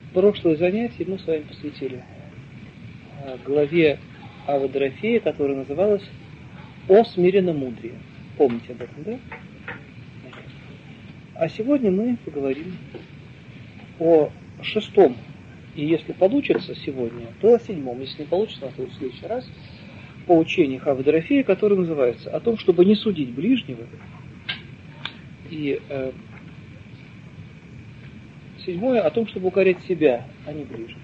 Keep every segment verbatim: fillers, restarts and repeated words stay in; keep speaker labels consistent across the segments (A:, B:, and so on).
A: Прошлое занятие мы с вами посвятили главе Авы Дорофея, которая называлась «О смиренномудрии». Помните об этом, да? А сегодня мы поговорим о шестом, и если получится сегодня, то о седьмом. Если не получится, то в следующий раз по учению Авы Дорофея, которое называется «О том, чтобы не судить ближнего». И э, седьмое о том, чтобы укорять себя, а не ближнего.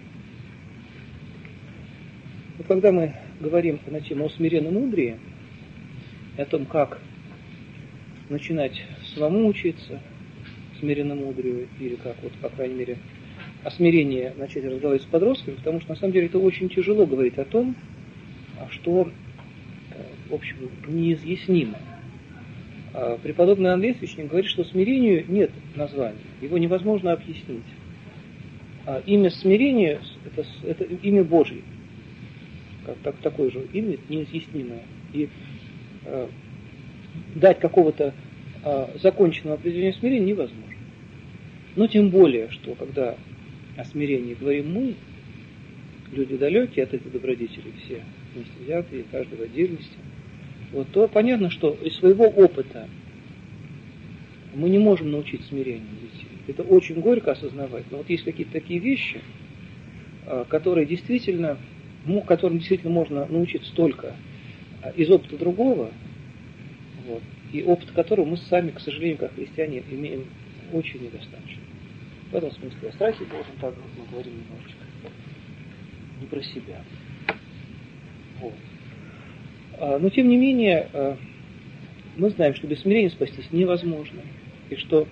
A: Вот когда мы говорим на тему о смиренномудрии, о том, как начинать самому учиться смиренномудрию, или как, вот, по крайней мере, о смирении начать разговаривать с подростками, потому что, на самом деле, это очень тяжело говорить о том, что, в общем, неизъяснимо. Преподобный Андрей Священник говорит, что смирению нет названия, его невозможно объяснить. Имя смирения – это, это имя Божье, как, так, такое же имя, неизъяснимое. И э, дать какого-то э, законченного определения смирения невозможно. Но тем более, что когда о смирении говорим мы, люди далекие от этой добродетели, все вместе взятые, каждый в отдельности, вот, то понятно, что из своего опыта мы не можем научить смирению детей. Это очень горько осознавать, но вот есть какие-то такие вещи, которые действительно, которым действительно можно научиться только из опыта другого, вот, и опыт которого мы сами, к сожалению, как христиане, имеем очень недостаточно. В этом смысле о страхе Божьем также мы говорим немножечко не про себя. Вот. Но, тем не менее, мы знаем, что без смирения спастись невозможно. И что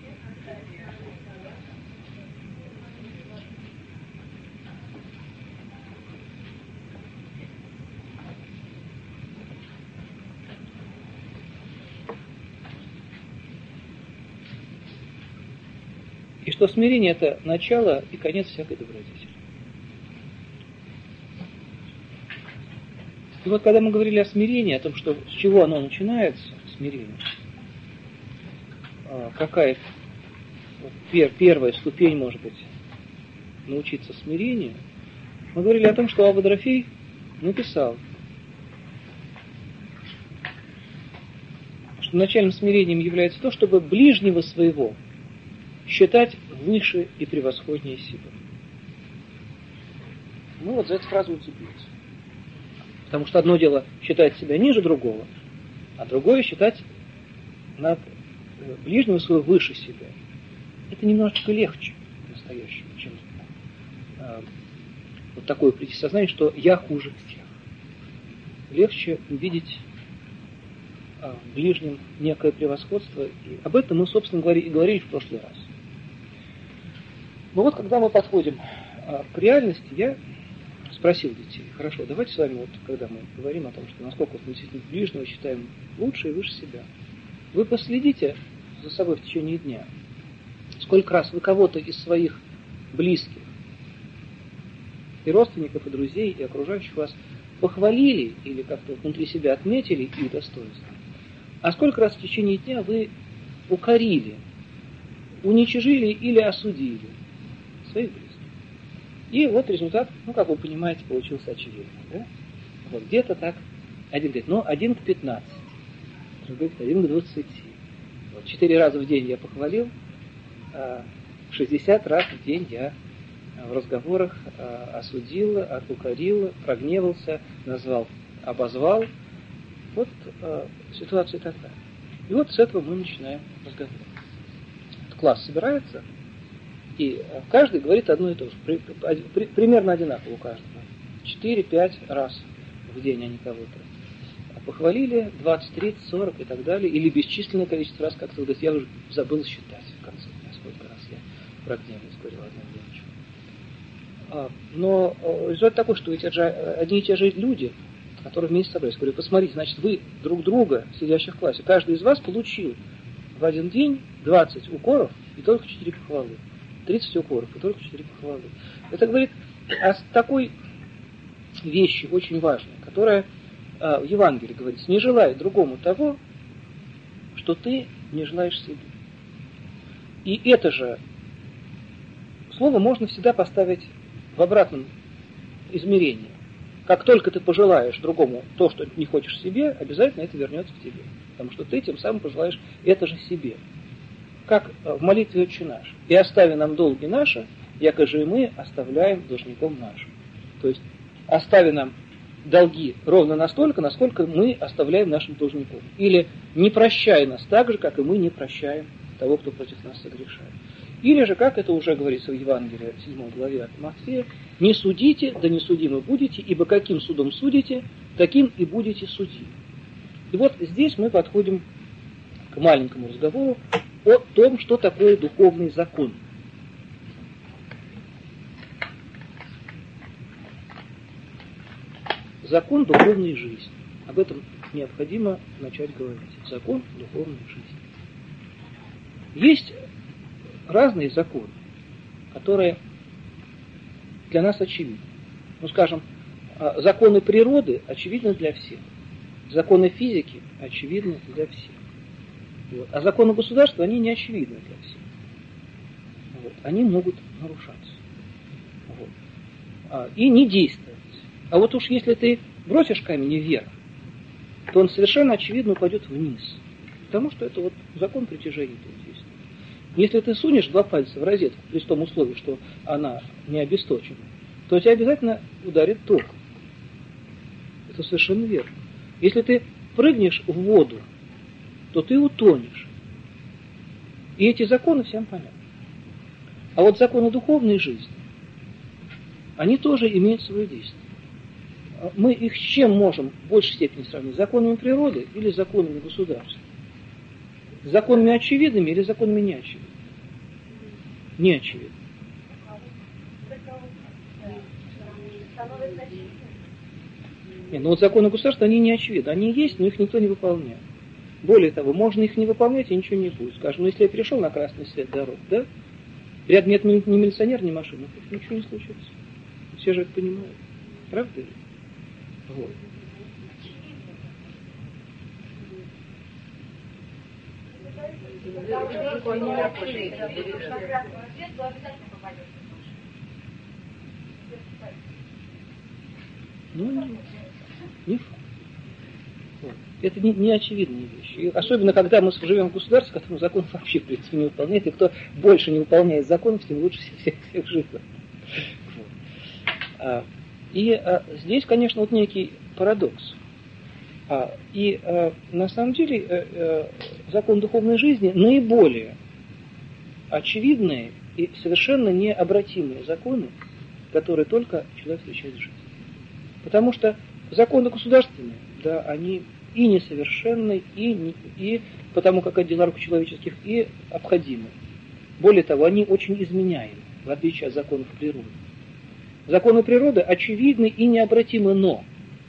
A: и что смирение – это начало и конец всякой добродетели. И вот когда мы говорили о смирении, о том, что, с чего оно начинается, смирение, какая пер, первая ступень, может быть, научиться смирению, мы говорили о том, что Авва Дорофей написал, что начальным смирением является то, чтобы ближнего своего считать выше и превосходнее себя. Мы вот за эту фразу уцепились. Потому что одно дело считать себя ниже другого, а другое считать над ближнего своего выше себя. Это немножечко легче настоящего, чем э, вот такое прийти сознание, что я хуже всех. Легче увидеть э, в ближнем некое превосходство. И об этом мы, собственно говоря, и говорили в прошлый раз. Но вот когда мы подходим э, к реальности, я спросил детей: хорошо, давайте с вами, вот, когда мы говорим о том, что насколько мы действительно ближнего считаем лучше и выше себя, вы последите за собой в течение дня, сколько раз вы кого-то из своих близких, и родственников, и друзей, и окружающих вас похвалили или как-то внутри себя отметили их достоинства, а сколько раз в течение дня вы укорили, уничижили или осудили своих близких. И вот результат, ну, как вы понимаете, получился очевидный. Да? Вот где-то так. Один говорит, ну, один к пятнадцати. Другой говорит, один к двадцати. Вот четыре раза в день я похвалил, шестьдесят раз в день я в разговорах осудил, укорил, прогневался, назвал, обозвал. Вот ситуация такая. И вот с этого мы начинаем разговор. Класс собирается, и каждый говорит одно и то же. При, при, примерно одинаково у каждого. четыре-пять раз в день они кого-то похвалили, двадцать, тридцать, сорок и так далее. Или бесчисленное количество раз, как-то говорит, я уже забыл считать в конце дня, сколько раз я прогневался, говорил одним вечером. А, но результат такой, что эти одни и те же люди, которые вместе собрались, говорю, посмотрите, значит, вы друг друга, сидящих в классе, каждый из вас получил в один день двадцать укоров и только четыре похвалы. тридцать укоров и только четыре похвалы. Это говорит о такой вещи очень важной, которая а, в Евангелии говорится: не желай другому того, что ты не желаешь себе. И это же слово можно всегда поставить в обратном измерении. Как только ты пожелаешь другому то, что не хочешь себе, обязательно это вернется к тебе. Потому что ты тем самым пожелаешь это же себе. Как в молитве «Отче наш». «И остави нам долги наши, яко же и мы оставляем должником нашим». То есть остави нам долги ровно настолько, насколько мы оставляем нашим должником. Или не прощай нас так же, как и мы не прощаем того, кто против нас согрешает. Или же, как это уже говорится в Евангелии, в седьмой главе от Матфея, «Не судите, да не судимы будете, ибо каким судом судите, таким и будете судимы». И вот здесь мы подходим к маленькому разговору о том, что такое духовный закон. Закон духовной жизни. Об этом необходимо начать говорить. Закон духовной жизни. Есть разные законы, которые для нас очевидны. Ну, скажем, законы природы очевидны для всех. Законы физики очевидны для всех. Вот. А законы государства, они не очевидны для всех. Вот. Они могут нарушаться. Вот. А, и не действовать. А вот уж если ты бросишь камень вверх, то он совершенно очевидно упадет вниз. Потому что это вот закон притяжения действует. Если ты сунешь два пальца в розетку при том условии, что она не обесточена, то тебя обязательно ударит током. Это совершенно верно. Если ты прыгнешь в воду, то ты утонешь. И эти законы всем понятны. А вот законы духовной жизни, они тоже имеют свое действие. Мы их с чем можем в большей степени сравнить? С законами природы или с законами государства? С законами очевидными или с законами неочевидными? Неочевидными. Нет, ну вот законы государства, они не очевидны. Они есть, но их никто не выполняет. Более того, можно их не выполнять, и ничего не будет. Скажем, ну если я перешел на красный свет дорог, да? Рядом нет ни милиционера, ни машины, ничего не случится. Все же это понимают. Правда ли? Вот. Ну, не, не факт. Вот. Это не, не очевидные вещи. И особенно, когда мы живем в государстве, которому закон вообще, в принципе, не выполняет, и кто больше не выполняет законов, тем лучше всех, всех живет. Вот. А, и а, здесь, конечно, вот некий парадокс. А, и а, на самом деле а, а, закон духовной жизни наиболее очевидные и совершенно необратимые законы, которые только человек встречает в жизни. Потому что законы государственные, да, они и несовершенны, и, не, и потому как от дела рук человеческих, и обходимы. Более того, они очень изменяемы, в отличие от законов природы. Законы природы очевидны и необратимы, но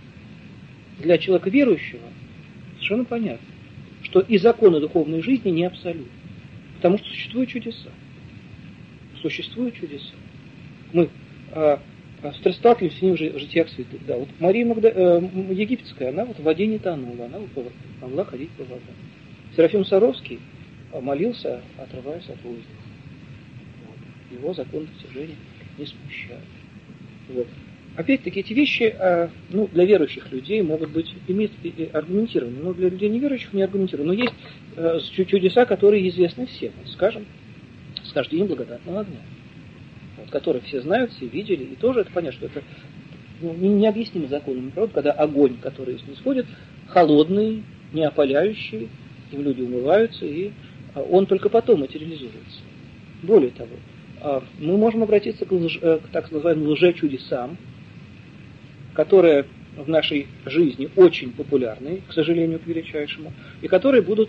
A: для человека верующего совершенно понятно, что и законы духовной жизни не абсолютны. Потому что существуют чудеса. Существуют чудеса. Мы а, статусом с ним в житиях святых. Да, вот Мария Магда... э, Египетская, она вот в воде не тонула, она вот могла ходить по воде. Серафим Саровский молился, отрываясь от воздуха. Вот. Его закон достижения не смущает. Вот. Опять-таки эти вещи, э, ну, для верующих людей могут быть иметь, аргументированы, но для людей неверующих не аргументированы. Но есть э, чудеса, которые известны всем. Скажем, схождение благодатного огня, вот, который все знают, все видели, и тоже это понятно, что это ну, необъяснимо законами природы, когда огонь, который исходит, холодный, не опаляющий, им люди умываются, и он только потом материализуется. Более того, мы можем обратиться к, лж, к так называемым лжечудесам, которые в нашей жизни очень популярны, к сожалению, к величайшему, и которые будут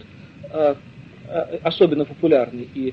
A: особенно популярны и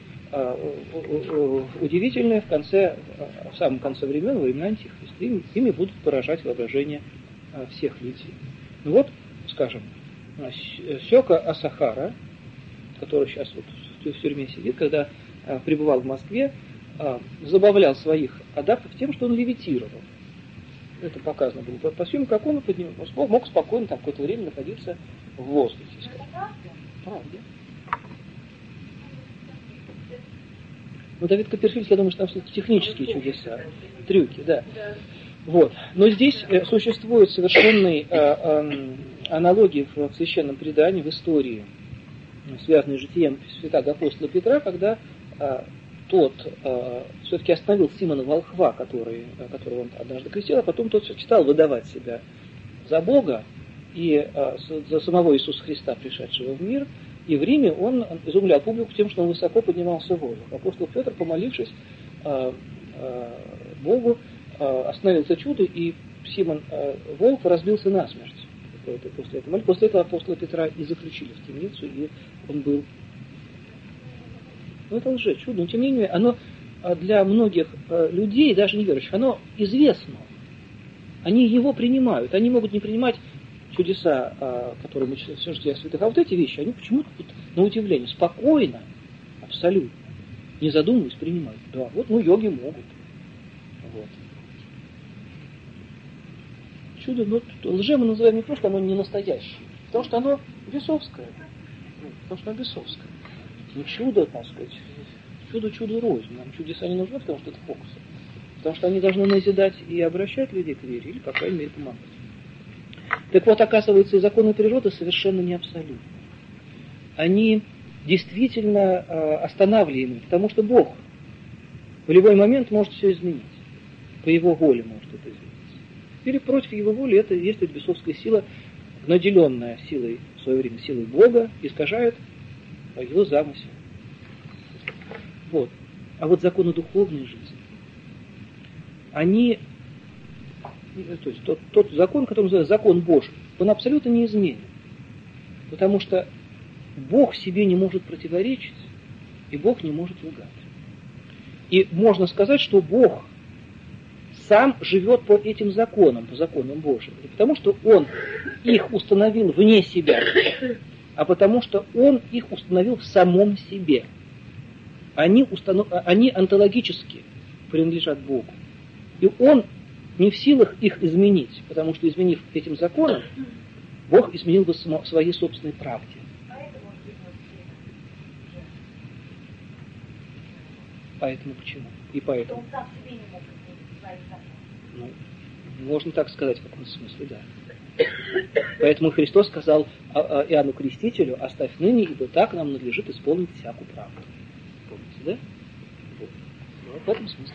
A: удивительные в конце, в самом конце времен, во времена Антихриста. Ими, ими будут поражать воображение всех людей. Ну вот, скажем, Сёка Асахара, который сейчас вот в тюрьме сидит, когда пребывал в Москве, забавлял своих адаптов тем, что он левитировал. Это показано было по съемке, как он поднимал, мог спокойно там какое-то время находиться в воздухе. Правда. Ну, Давид Копперфильд, я думаю, что там все-таки технические чудеса, трюки, да. Вот. Но здесь э, существует совершенные э, э, аналогии в, в священном предании, в истории, связанные с житием святого апостола Петра, когда э, тот э, все-таки остановил Симона Волхва, который, которого он однажды крестил, а потом тот все-таки стал выдавать себя за Бога и э, за самого Иисуса Христа, пришедшего в мир. И в Риме он изумлял публику тем, что он высоко поднимался в воздух. Апостол Петр, помолившись э, э, Богу, остановил это чудо, и Симон э, Волк разбился насмерть. После этого, после этого апостола Петра и заключили в темницу, и он был... Ну, это лжец, чудо, но тем не менее, оно для многих э, людей, даже неверующих, оно известно. Они его принимают. Они могут не принимать чудеса, э, которые мы читаем в житии святых, а вот эти вещи, они почему-то, на удивление, спокойно, абсолютно, не задумываясь, принимают. Да, вот, ну, йоги могут. Вот. Чудо, но лже мы называем не то, что оно не настоящее, потому что оно бесовское. Потому что оно бесовское. Не чудо, так сказать. Чудо, чудо рознь. Нам чудеса не нужны, потому что это фокусы. Потому что они должны назидать и обращать людей к вере, или, по крайней мере, помогать. Так вот, оказывается, и законы природы совершенно не абсолютны. Они действительно э, останавливаемы, потому что Бог в любой момент может все изменить. По Его воле может это изменить. Или против его воли это действует бесовская сила, наделенная силой, в свое время силой Бога, искажает его замысел. Вот. А вот законы духовной жизни, они, то есть тот, тот закон, который называется закон Божий, он абсолютно неизменен. Потому что Бог себе не может противоречить, и Бог не может лгать. И можно сказать, что Бог сам живет по этим законам, по законам Божьим. Не потому, что Он их установил вне себя, а потому, что Он их установил в самом себе. Они, установ... Они онтологически принадлежат Богу. И Он не в силах их изменить, потому что, изменив этим законам, Бог изменил бы само... своей собственной правде. Поэтому почему? И поэтому. Ну, можно так сказать в каком-то смысле, да. Поэтому Христос сказал Иоанну Крестителю: оставь ныне, ибо так нам надлежит исполнить всякую правду. Помните, да? Вот. Вот в этом смысле.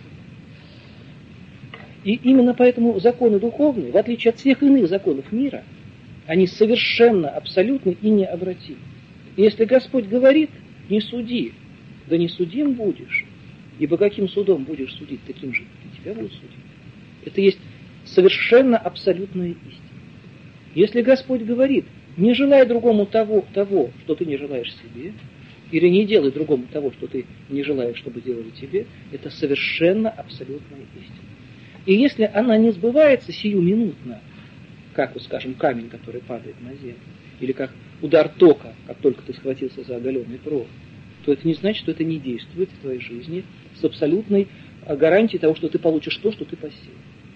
A: И именно поэтому законы духовные, в отличие от всех иных законов мира, они совершенно абсолютны и необратимы. И если Господь говорит: не суди, да не судим будешь, ибо каким судом будешь судить, таким же и тебя будут судить. Это есть совершенно абсолютная истина. Если Господь говорит: не желай другому того, того, что ты не желаешь себе, или не делай другому того, что ты не желаешь, чтобы делали тебе, это совершенно абсолютная истина. И если она не сбывается сиюминутно, как, вот, скажем, камень, который падает на землю, или как удар тока, как только ты схватился за оголенный провод, то это не значит, что это не действует в твоей жизни с абсолютной гарантией того, что ты получишь то, что ты посеял.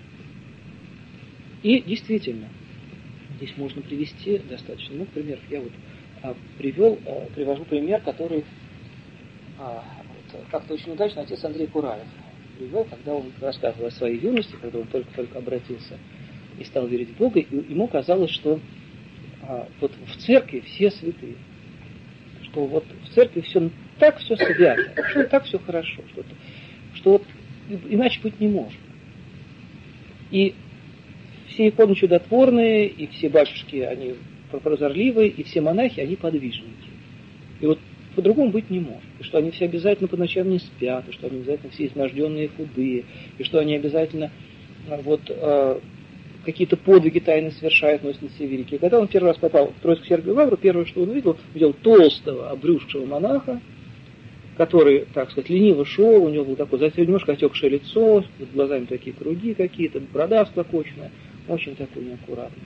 A: И действительно, здесь можно привести достаточно много примеров. Я вот а, привел, а, привожу пример, который а, вот, как-то очень удачно отец Андрей Кураев привел, когда он рассказывал о своей юности, когда он только-только обратился и стал верить в Бога, и ему казалось, что а, вот в церкви все святые, что вот в церкви все так все свято, что так все хорошо, что, что вот иначе быть не может. И все иконы чудотворные, и все батюшки, они прозорливые, и все монахи, они подвижники. И вот по-другому быть не может. И что они все обязательно по ночам не спят, и что они обязательно все изнажденные, худые, и что они обязательно вот, э, какие-то подвиги тайны совершают, но если все великие. Когда он первый раз попал в Троицкую Сергию Лавру, первое, что он увидел, увидел толстого, обрюзгшего монаха, который, так сказать, лениво шел, у него было такое немножко отекшее лицо, с глазами такие круги какие-то, борода всклокоченная, очень такой неаккуратный.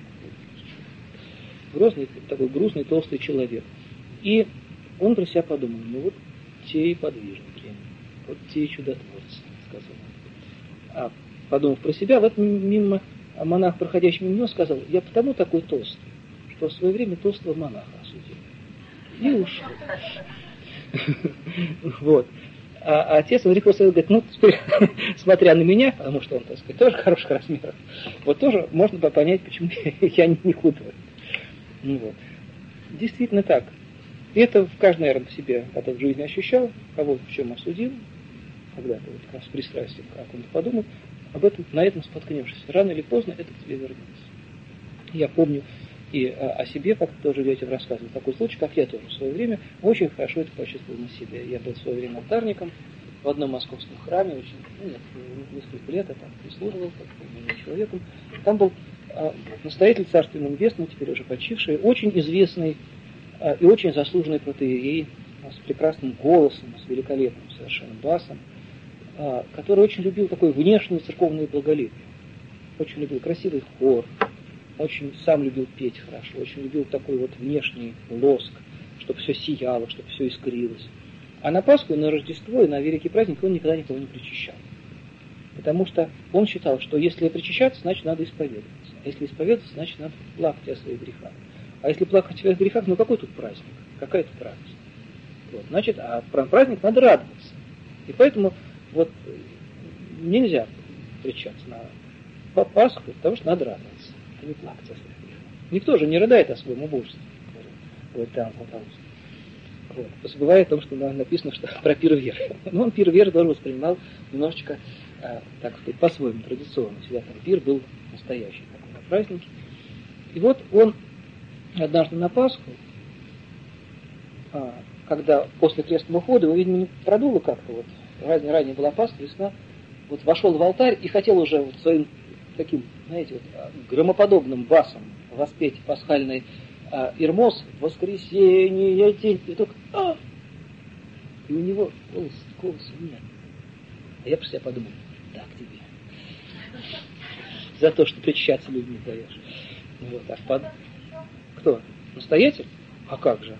A: Грозный, такой грустный, толстый человек. И он про себя подумал: ну вот те и подвижники, вот те и чудотворцы, сказал он. А подумав про себя, в этом мимо монах, проходящий мимо него, сказал: я потому такой толстый, что в свое время толстого монаха осудил. И ушел. Вот. А, а отец Энрико Савель говорит, ну, теперь, смотря на меня, потому что он, так сказать, тоже хороших размеров, вот тоже можно понять, почему я не худой. Ну, вот. Действительно так. И это каждый, наверное, в себе потом в жизни ощущал, кого в чем осудил, когда-то вот как раз с пристрастием о ком-то подумал, об этом, на этом споткнешься. Рано или поздно это к тебе вернется. Я помню и о, о себе, как тоже детям рассказывал, такой случай, как я тоже в свое время очень хорошо это почувствовал на себе. Я был в свое время алтарником в одном московском храме, очень, ну, нет, несколько лет я там прислуживал, как человеком. Там был а, настоятель Царства Небесного, теперь уже почивший, очень известный а, и очень заслуженный протоиерей, с прекрасным голосом, с великолепным совершенно басом, а, который очень любил такое внешнее церковное благолепие. Очень любил красивый хор, очень сам любил петь хорошо, очень любил такой вот внешний лоск, чтобы все сияло, чтобы все искрилось. А на Пасху, и на Рождество, и на великий праздник он никогда никого не причащал. Потому что он считал, что если причащаться, значит надо исповедоваться. А если исповедоваться, значит надо плакать о своих грехах. А если плакать о своих грехах, ну какой тут праздник? Какая тут радость? Вот, значит, а про праздник надо радоваться. И поэтому вот нельзя причащаться на Пасху, потому что надо радоваться, а не плакать о своих грехах. Никто же не рыдает о своем убожестве. Вот там, пожалуйста. Вот. Забывая о том, что написано, что про пир веры. Но он пир веры тоже воспринимал немножечко, а, так сказать, по-своему, традиционно. Всегда там пир был настоящий такой на празднике. И вот он однажды на Пасху, а, когда после крестного хода его, видимо, не продуло как-то, вот, ранее, ранее была Пасха, весна, вот вошел в алтарь и хотел уже вот своим таким, знаете, вот, громоподобным басом воспеть пасхальный а, Ирмос, воскресенье, день, и только а! И у него голос, голоса нет. А я про себя подумал, так тебе. За то, что причащаться людьми даешь. Вот, а под... Кто? Настоятель? А как же?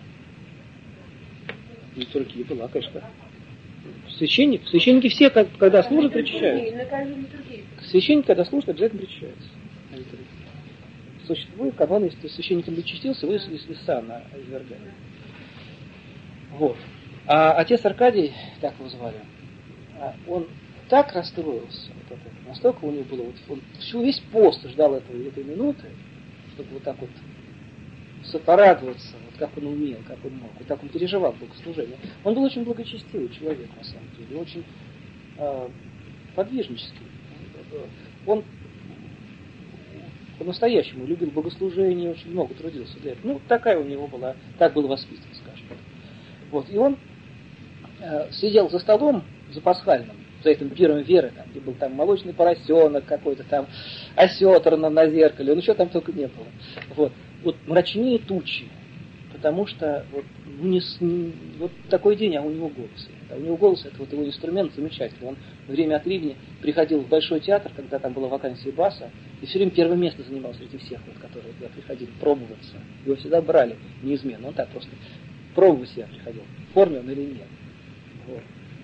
A: Не только и была, конечно. Священник, священники все, когда служат, причащаются. Священник, когда служит, обязательно причащается. Существует канон, если ты священником причастился, вы из сана извергали. Вот. А отец Аркадий, так его звали, он так расстроился, вот это, настолько у него было, вот, он всю весь пост ждал этой, этой минуты, чтобы вот так вот порадоваться, вот как он умел, как он мог, вот так он переживал богослужение. Он был очень благочестивый человек, на самом деле, очень э, подвижнический. Он по-настоящему любил богослужение, очень много трудился для этого. Ну, такая у него была, так был воспитан, скажем. Вот, и он э, сидел за столом, за пасхальным, за этим пиром веры, там, где был там молочный поросенок какой-то, там осетр на, на зеркале, ну, еще там только не было. Вот, вот мрачнее тучи, потому что вот, не, не, вот такой день, а у него голос. А у него голос, это вот его инструмент замечательный. Он время от времени приходил в Большой театр, когда там была вакансия баса, и все время первое место занимал среди всех, вот, которые туда приходили пробоваться. Его всегда брали неизменно. Он так просто пробовать себя приходил, в форме он или нет. Вот.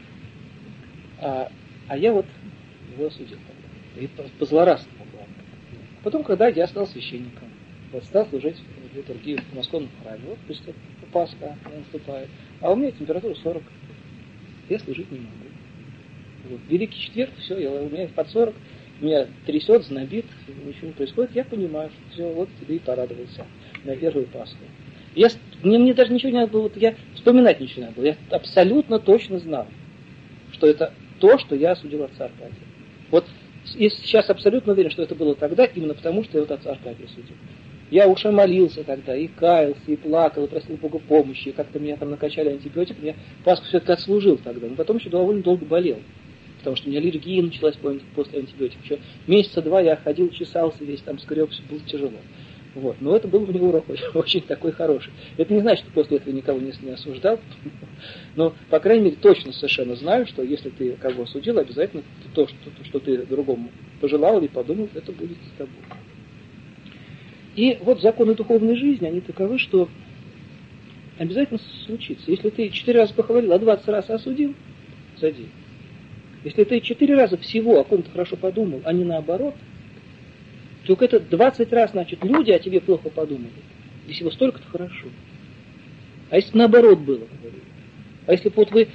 A: А, а я вот его осудил тогда. И позлорадствовал. Потом, когда я стал священником, вот, стал служить в литургии в московном храме, вот пусть Пасха наступает, а у меня температура сорок. Я служить не могу. Вот. Великий четверг, все, я, у меня под сорок, меня трясет, знобит, ничего не происходит, я понимаю, что все, вот тебе и порадовался на первую Пасху. Я, мне, мне даже ничего не надо было, вот я вспоминать ничего не надо было, я абсолютно точно знал, что это то, что я осудил отца Аркадия. Вот я сейчас абсолютно уверен, что это было тогда, именно потому, что я вот отца Аркадия осудил. Я уж и молился тогда, и каялся, и плакал, и просил Бога помощи, и как-то меня там накачали антибиотик, я Пасху все-таки отслужил тогда, но потом еще довольно долго болел, потому что у меня аллергия началась после антибиотика. Еще месяца два я ходил, чесался весь, там скребся, было тяжело. Вот. Но это был у него урок очень, очень такой хороший. Это не значит, что после этого никого не, не осуждал, но, по крайней мере, точно совершенно знаю, что если ты кого осудил, обязательно то, что, то, что ты другому пожелал или подумал, это будет с тобой. И вот законы духовной жизни, они таковы, что обязательно случится. Если ты четыре раза похвалил, а двадцать раз осудил, за день. Если ты четыре раза всего о ком-то хорошо подумал, а не наоборот, только это двадцать раз, значит, люди о тебе плохо подумали. И всего столько-то хорошо. А если наоборот было, говорю. А если бы вот вы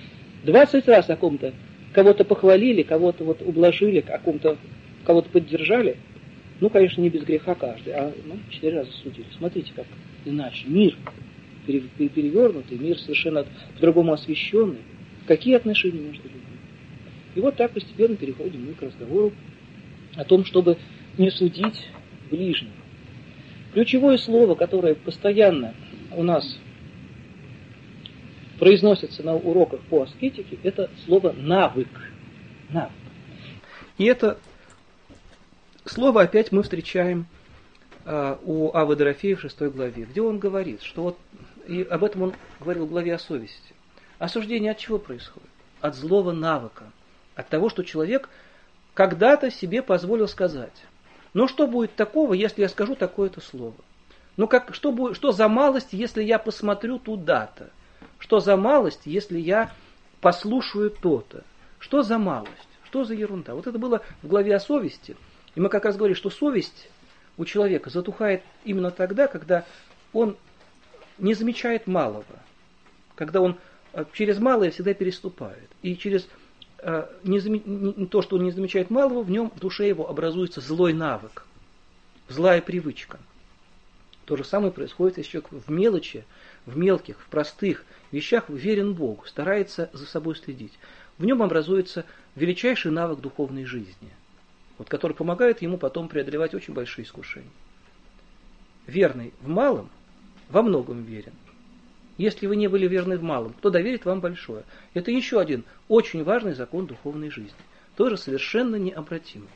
A: двадцать раз о ком-то, кого-то похвалили, кого-то вот ублажили, о ком-то, кого-то поддержали, ну, конечно, не без греха каждый, а ну, четыре раза судили. Смотрите, как иначе. Мир перевернутый, мир совершенно по-другому освещенный. Какие отношения между людьми? И вот так постепенно переходим мы к разговору о том, чтобы не судить ближнего. Ключевое слово, которое постоянно у нас произносится на уроках по аскетике, это слово «навык». Навык. И это слово опять мы встречаем uh, у Авы Дорофея в шестой главе, где он говорит, что вот, и об этом он говорил в главе о совести. Осуждение от чего происходит? От злого навыка. От того, что человек когда-то себе позволил сказать. Но что будет такого, если я скажу такое-то слово? Ну как, что, будет, что за малость, если я посмотрю туда-то? Что за малость, если я послушаю то-то? Что за малость? Что за ерунда? Вот это было в главе о совести. И мы как раз говорили, что совесть у человека затухает именно тогда, когда он не замечает малого. Когда он через малое всегда переступает. И через не, не, то, что он не замечает малого, в нем, в душе его образуется злой навык, злая привычка. То же самое происходит, если человек в мелочи, в мелких, в простых вещах верен Богу, старается за собой следить. В нем образуется величайший навык духовной жизни, вот, который помогает ему потом преодолевать очень большие искушения. Верный в малом, во многом верен. Если вы не были верны в малом, кто доверит вам большое? Это еще один очень важный закон духовной жизни, тоже совершенно необратимый.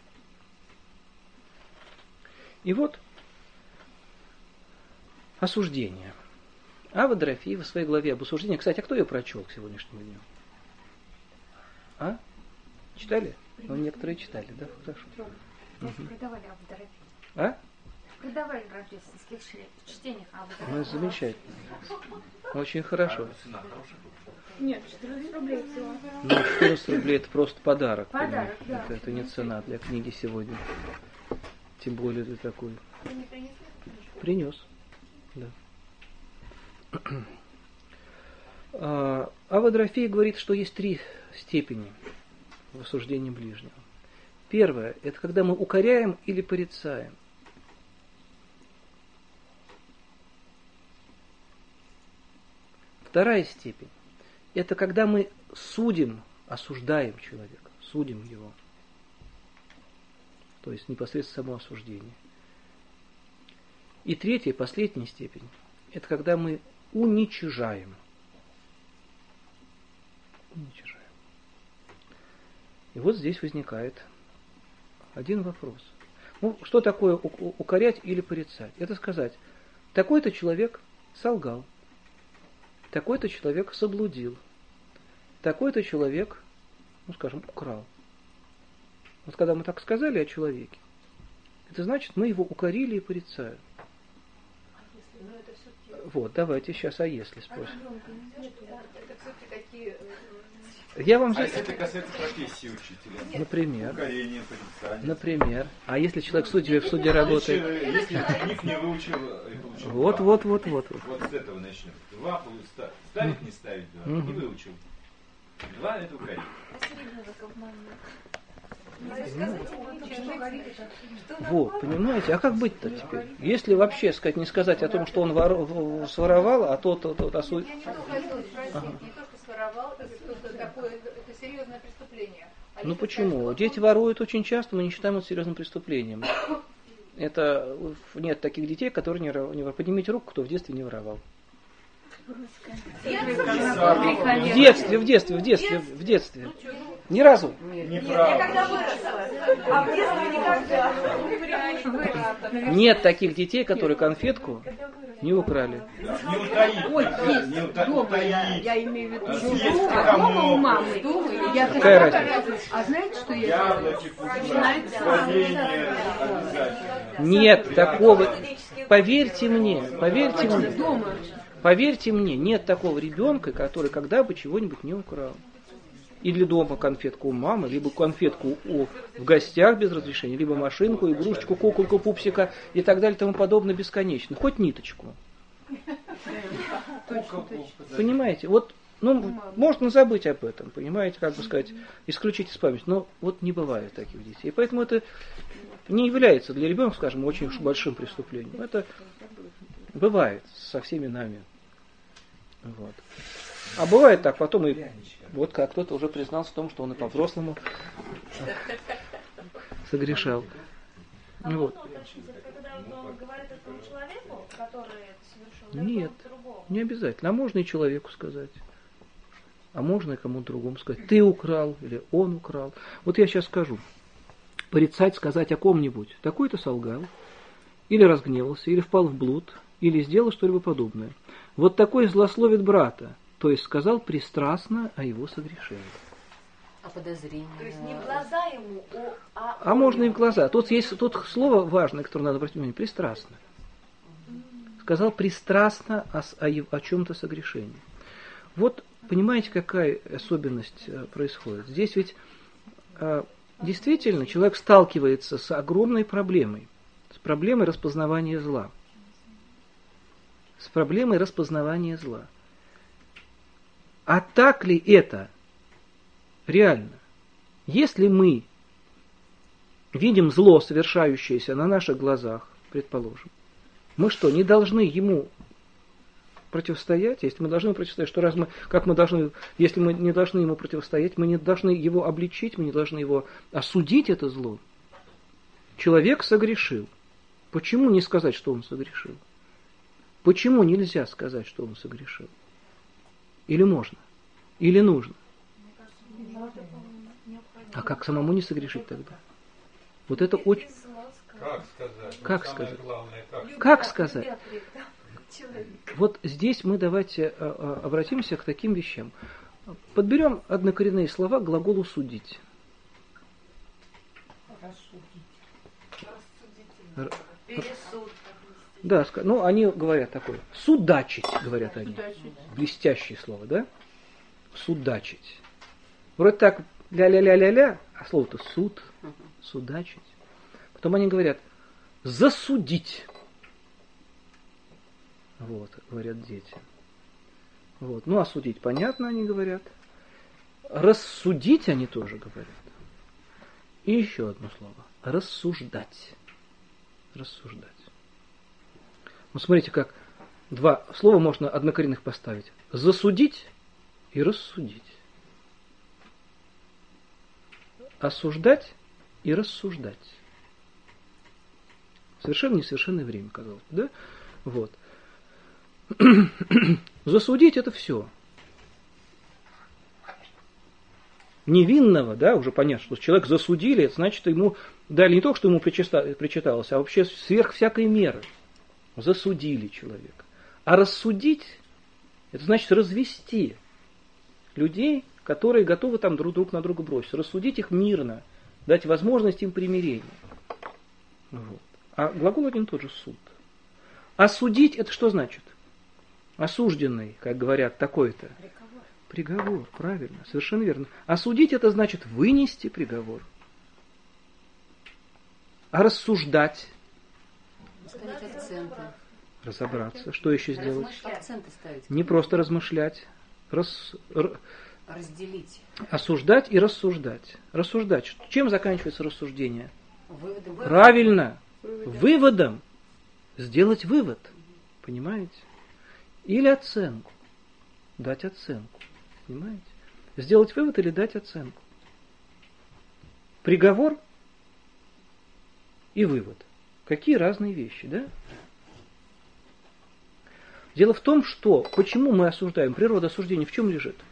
A: И вот осуждение. Ава Дорофея в своей главе об осуждении. Кстати, а кто ее прочел к сегодняшнему дню? А? Читали? Ну, некоторые читали, да? Хорошо.
B: Угу. Продавали Аву Дорофею.
A: А?
B: Продавали в рождественских чтениях Аву Дорофею.
A: Ну, замечательно. Очень хорошо.
B: Нет, четырнадцать рублей всего.
A: Ну, четырнадцать рублей это просто подарок.
B: Подарок, да.
A: Это, это не цена для книги сегодня. Тем более для такой.
B: Вы не принесли?
A: Принес. Да. Ава Дорофея говорит, что есть три степени в осуждении ближнего. Первое – это когда мы укоряем или порицаем. Вторая степень – это когда мы судим, осуждаем человека, судим его. То есть непосредственно само осуждение. И третья, последняя степень – это когда мы уничижаем. Уничижаем. И вот здесь возникает один вопрос. Ну, что такое укорять или порицать? Это сказать, такой-то человек солгал, такой-то человек соблудил, такой-то человек, ну, скажем, украл. Вот когда мы так сказали о человеке, это значит, мы его укорили и порицаем. Вот, давайте сейчас, а если спросим?
B: Это все-таки такие...
A: Я вам...
C: А если это касается профессии учителя?
A: Например.
C: Укорение, порицание.
A: Например. А если человек в суде, в суде работает?
C: Если ученик не выучил и получил
A: вот,
C: два.
A: Вот, вот, вот, вот.
C: Вот с этого начнем. Два ставить, не ставить два. Не выучил. Два это укорение.
A: Вот, понимаете, а как быть-то теперь? Если вообще сказать, не сказать о том, что он вор, своровал, а тот, тот, тот осудил.
B: Я не хотела спросить, ага. Не то, что своровал, это такое, это серьезное преступление. А
A: ну почему? Сказать, Дети он... воруют очень часто, мы не считаем это серьезным преступлением. Это нет таких детей, которые не воруют. Поднимите руку, кто в детстве не воровал. В детстве, в детстве, в детстве, в детстве. Ни разу? Нет таких детей, которые конфетку не украли.
D: Ой, есть. Дома я, я имею в виду. А дома у мамы. Я
A: Какая разница?
D: А знаете, что я
A: Нет такого. Поверьте мне, поверьте мне. Поверьте мне, нет такого ребенка, который когда бы чего-нибудь не украл. Или дома конфетку у мамы, либо конфетку у, в гостях без разрешения, либо машинку, игрушечку, куколку, пупсика и так далее и тому подобное бесконечно. Хоть ниточку. Понимаете? Вот Ну, можно забыть об этом, понимаете, как бы сказать, исключить из памяти. Но вот не бывает таких детей. И поэтому это не является для ребенка, скажем, очень уж большим преступлением. Это бывает со всеми нами. Вот. А бывает так, потом и вот как кто-то уже признался в том, что он и по-взрослому согрешал.
E: А
A: вот.
E: можно уточнить, это когда он говорит этому человеку, который это совершил,
A: Нет,
E: или другому?
A: не обязательно. А можно и человеку сказать. А можно и кому-то другому сказать. Ты украл или он украл. Вот я сейчас скажу. Порицать, сказать о ком-нибудь. Такой-то солгал, или разгневался, или впал в блуд, или сделал что-либо подобное. Вот такой злословит брата, то есть сказал пристрастно о его согрешении.
D: А подозрение?
E: То есть не в глаза ему, а...
A: А можно и в глаза. Тут есть тут слово важное, которое надо обратить внимание. Пристрастно. Сказал пристрастно о, о, о чем-то согрешении. Вот понимаете, какая особенность происходит? Здесь ведь э, действительно человек сталкивается с огромной проблемой. С проблемой распознавания зла. С проблемой распознавания зла. А так ли это реально? Если мы видим зло, совершающееся на наших глазах, предположим, мы что, не должны ему противостоять? Если мы должны противостоять, что раз мы, как мы должны, если мы не должны ему противостоять, мы не должны его обличить, мы не должны его осудить, это зло. Человек согрешил. Почему не сказать, что он согрешил? Почему нельзя сказать, что он согрешил? Или можно? Или нужно? А как самому не согрешить тогда? Вот это очень...
F: Как сказать?
A: Как
F: Самое
A: сказать?
F: главное, как?
A: Как сказать? Вот здесь мы давайте обратимся к таким вещам. Подберем однокоренные слова к глаголу «судить».
E: Рассудить. Пересуд.
A: Да, ну они говорят такое. Судачить, говорят они. Блестящее слово, да? Судачить. Вроде так ля-ля-ля-ля-ля, а слово-то суд, судачить. Потом они говорят засудить. Вот, говорят дети. Вот. Ну, осудить, понятно, они говорят. Рассудить они тоже говорят. И еще одно слово. Рассуждать. Рассуждать. Ну, смотрите, как два слова можно однокоренных поставить. Засудить и рассудить. Осуждать и рассуждать. Совершенно несовершенное время, казалось бы, да? Вот. Засудить это все. Невинного, да, уже понятно, что человек засудили, это значит, ему дали не только, что ему причиталось, а вообще сверх всякой меры. Засудили человека. А рассудить, это значит развести людей, которые готовы там друг, друг на друга бросить. Рассудить их мирно, дать возможность им примирения. Вот. А глагол один тот же суд. Осудить это что значит? Осужденный, как говорят, такой-то. Приговор. Приговор, правильно, совершенно верно. Осудить это значит вынести приговор. А рассуждать?
D: Ставить акценты.
A: Разобраться. Что еще сделать?
D: Акценты ставить.
A: Не просто размышлять. Рас...
D: Разделить.
A: Осуждать и рассуждать. Рассуждать. Чем заканчивается рассуждение?
D: Выводом.
A: Правильно. Выводом. Выводом. Сделать вывод. Понимаете? Или оценку. Дать оценку. Понимаете? Сделать вывод или дать оценку. Приговор и вывод. Какие разные вещи, да? Дело в том, что почему мы осуждаем, природа осуждения в чем лежит?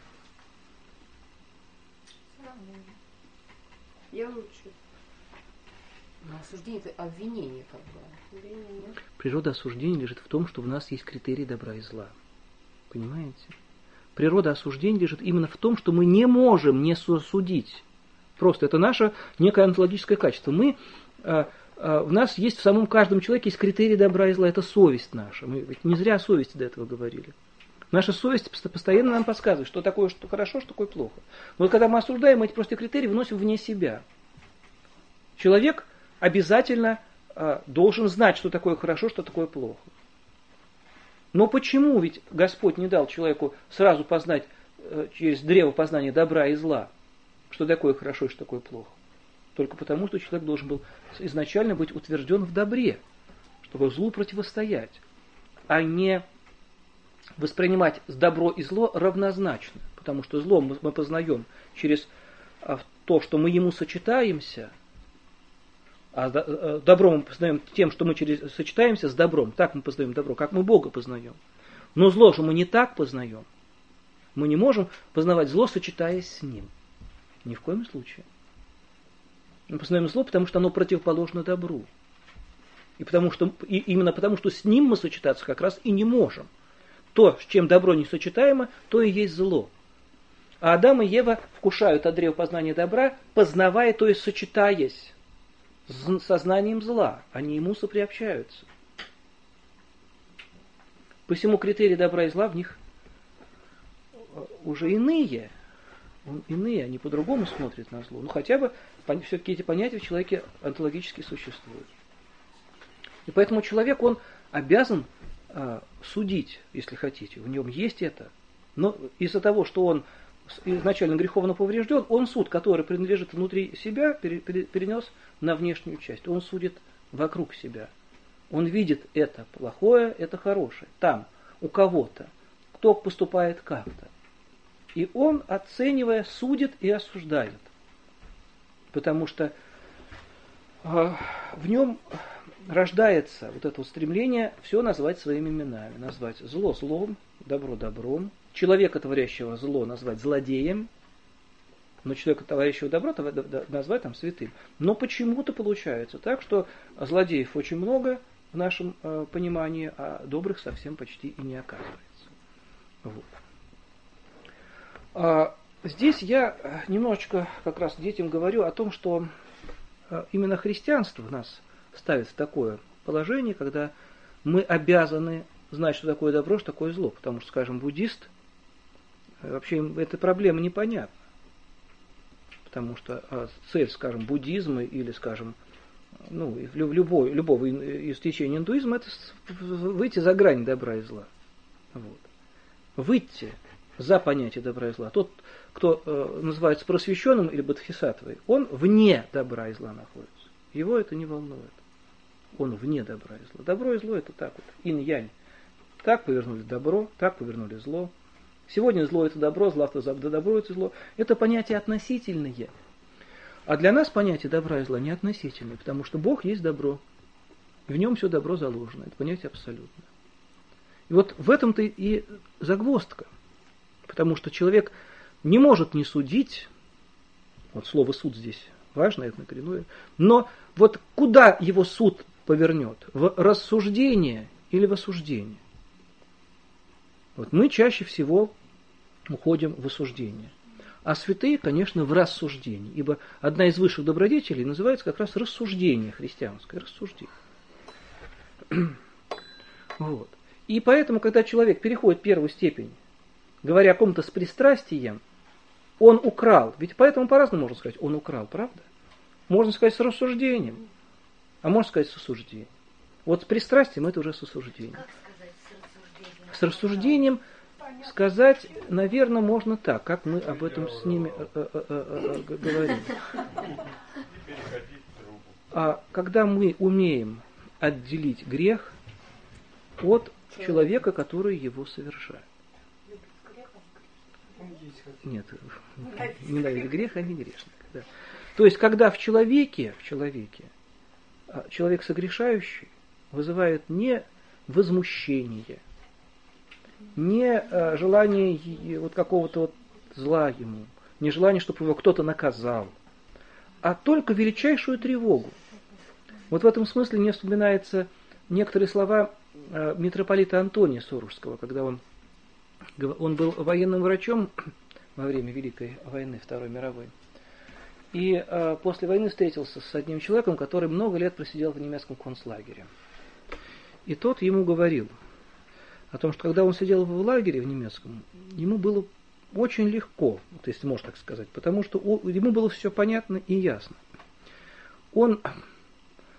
D: Я лучше. Но осуждение это обвинение, как бы. Обвинение.
A: Природа осуждения лежит в том, что в нас есть критерий добра и зла. Понимаете? Природа осуждения лежит именно в том, что мы не можем не осудить. Просто это наше некое онтологическое качество. Мы, а, а, в нас есть в самом каждом человеке есть критерий добра и зла. Это совесть наша. Мы ведь не зря о совести до этого говорили. Наша совесть постоянно нам подсказывает, что такое что хорошо, что такое плохо. Но вот когда мы осуждаем, мы эти просто критерии выносим вне себя. Человек обязательно а, должен знать, что такое хорошо, что такое плохо. Но почему ведь Господь не дал человеку сразу познать через древо познания добра и зла, что такое хорошо и что такое плохо. Только потому, что человек должен был изначально быть утвержден в добре, чтобы злу противостоять, а не воспринимать добро и зло равнозначно. Потому что зло мы, мы познаем через то, что мы ему сочетаемся, а добро мы познаем тем, что мы через, сочетаемся с добром. Так мы познаем добро, как мы Бога познаем. Но зло же мы не так познаем. Мы не можем познавать зло, сочетаясь с ним. Ни в коем случае. Мы познаем зло, потому что оно противоположно добру. И, потому что, и именно потому, что с ним мы сочетаться как раз и не можем. То, с чем добро не сочетаемо, то и есть зло. А Адам и Ева вкушают от древа познания добра, познавая, то есть сочетаясь с сознанием зла. Они ему соприобщаются. Посему критерии добра и зла в них уже иные. Иные, они по-другому смотрят на зло. Ну хотя бы все-таки эти понятия в человеке онтологически существуют. И поэтому человек, он обязан э, судить, если хотите. В нем есть это. Но из-за того, что он изначально греховно поврежден, он суд, который принадлежит внутри себя, пере, пере, перенес на внешнюю часть. Он судит вокруг себя. Он видит это плохое, это хорошее. Там, у кого-то. Кто поступает как-то. И он, оценивая, судит и осуждает. Потому что э, в нем рождается вот это вот стремление все назвать своими именами. Назвать зло злом, добро добром. Человека, творящего зло, назвать злодеем. Но человека, творящего добро, назвать там святым. Но почему-то получается так, что злодеев очень много в нашем э, понимании, а добрых совсем почти и не оказывается. Вот. А здесь я немножечко как раз детям говорю о том, что именно христианство нас ставит в такое положение, когда мы обязаны знать, что такое добро, что такое зло. Потому что, скажем, буддист, вообще им эта проблема непонятна. Потому что цель, скажем, буддизма или, скажем, ну, любой, любого из течений индуизма, это выйти за грань добра и зла. Вот. Выйти за понятие добра и зла. Тот, кто э, называется просвещенным или бодхисаттвой, он вне добра и зла находится. Его это не волнует. Он вне добра и зла. Добро и зло это так вот, инь-янь. Так повернули добро, так повернули зло. Сегодня зло это добро, завтра добро это зло. Это понятия относительные. А для нас понятие добра и зла не относительное, потому что Бог есть добро. В нем все добро заложено. Это понятие абсолютное. И вот в этом-то и загвоздка. Потому что человек не может не судить, вот слово суд здесь важно, это коренное, но вот куда его суд повернет? В рассуждение или в осуждение? Вот мы чаще всего уходим в осуждение. А святые, конечно, в рассуждение. Ибо одна из высших добродетелей называется как раз рассуждение христианское. Рассуждение. Вот. И поэтому, когда человек переходит первую степень, говоря о ком-то с пристрастием, он украл. Ведь поэтому по-разному можно сказать, он украл, правда? Можно сказать с рассуждением, а можно сказать с осуждением. Вот с пристрастием это уже с осуждением.
D: Как сказать с рассуждением?
A: С рассуждением сказать, наверное, можно так, как мы об этом с ними э, э, э, э, говорим. А когда мы умеем отделить грех от человека, который его совершает. Нет, ненавидит грех, а не грешник. Да. То есть, когда в человеке, в человеке, человек согрешающий вызывает не возмущение, не желание вот какого-то вот зла ему, не желание, чтобы его кто-то наказал, а только величайшую тревогу. Вот в этом смысле мне вспоминаются некоторые слова митрополита Антония Сурожского, когда он, он был военным врачом во время Великой войны, Второй мировой. И э, после войны встретился с одним человеком, который много лет просидел в немецком концлагере. И тот ему говорил о том, что когда он сидел в лагере в немецком, ему было очень легко, вот если можно так сказать, потому что у, ему было все понятно и ясно. Он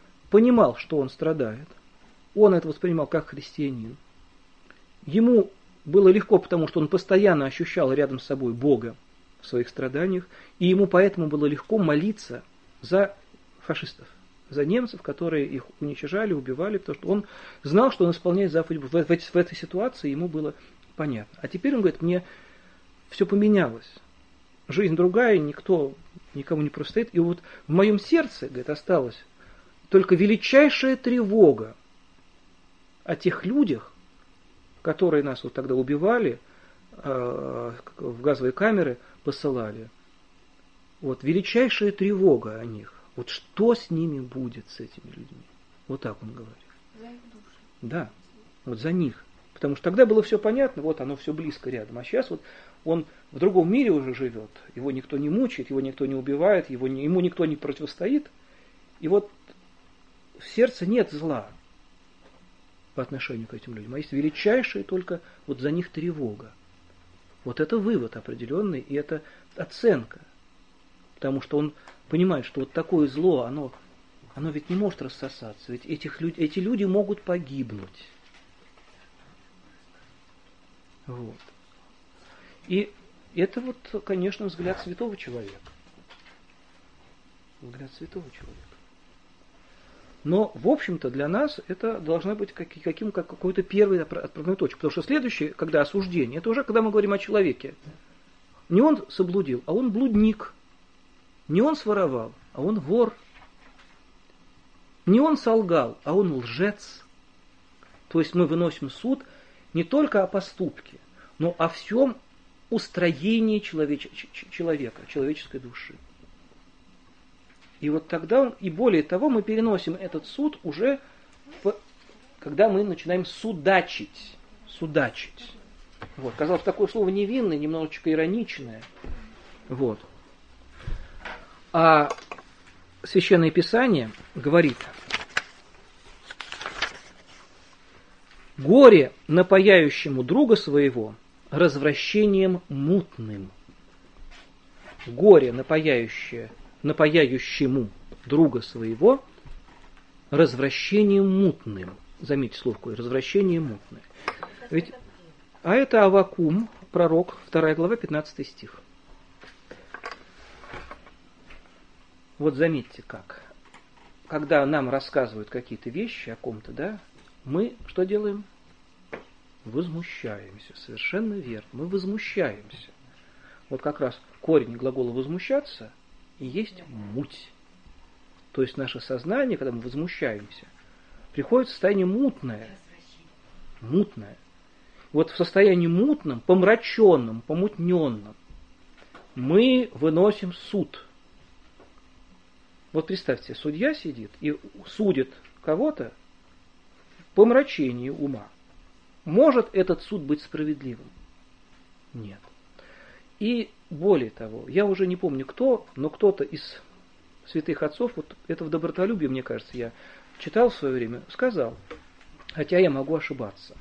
A: понимал, что он страдает, он это воспринимал как христианин. Ему было легко, потому что он постоянно ощущал рядом с собой Бога в своих страданиях, и ему поэтому было легко молиться за фашистов, за немцев, которые их уничтожали, убивали, потому что он знал, что он исполняет заповедь. В, в, в этой ситуации ему было понятно. А теперь он говорит, мне все поменялось. Жизнь другая, никто никому не простоит. И вот в моем сердце, говорит, осталась только величайшая тревога о тех людях, которые нас вот тогда убивали, э, в газовые камеры посылали. Вот величайшая тревога о них. Вот что с ними будет, с этими людьми? Вот так он говорит.
B: За их души.
A: Да, вот за них. Потому что тогда было все понятно, вот оно все близко рядом. А сейчас вот он в другом мире уже живет. Его никто не мучает, его никто не убивает, его не, ему никто не противостоит. И вот в сердце нет зла по отношению к этим людям. А есть величайшая только вот за них тревога. Вот это вывод определенный, и это оценка. Потому что он понимает, что вот такое зло, оно, оно ведь не может рассосаться. Ведь этих, эти люди могут погибнуть. Вот. И это вот, конечно, взгляд святого человека. Взгляд святого человека. Но, в общем-то, для нас это должна быть каким, как какой-то первой отправной точкой. Потому что следующее, когда осуждение, это уже когда мы говорим о человеке. Не он соблудил, а он блудник. Не он своровал, а он вор. Не он солгал, а он лжец. То есть мы выносим суд не только о поступке, но о всем устроении человеч- человека, человеческой души. И вот тогда, он, и более того, мы переносим этот суд уже, в, когда мы начинаем судачить. Судачить. Вот. Казалось, такое слово невинное, немножечко ироничное. Вот. А Священное Писание говорит: горе напаяющему друга своего развращением мутным. Горе напаяющее, напаяющему друга своего развращением мутным. Заметьте слово какое, развращение мутное. Ведь, а это Аввакум, пророк, вторая глава, пятнадцатый стих. Вот заметьте как. Когда нам рассказывают какие-то вещи о ком-то, да, мы что делаем? Возмущаемся. Совершенно верно. Мы возмущаемся. Вот как раз корень глагола возмущаться и есть муть. То есть наше сознание, когда мы возмущаемся, приходит в состояние мутное. Мутное. Вот в состоянии мутном, помраченном, помутненном мы выносим суд. Вот представьте, судья сидит и судит кого-то в помрачении ума. Может этот суд быть справедливым? Нет. И более того, я уже не помню кто, но кто-то из святых отцов, вот это в добротолюбии, мне кажется, я читал в свое время, сказал, хотя я могу ошибаться,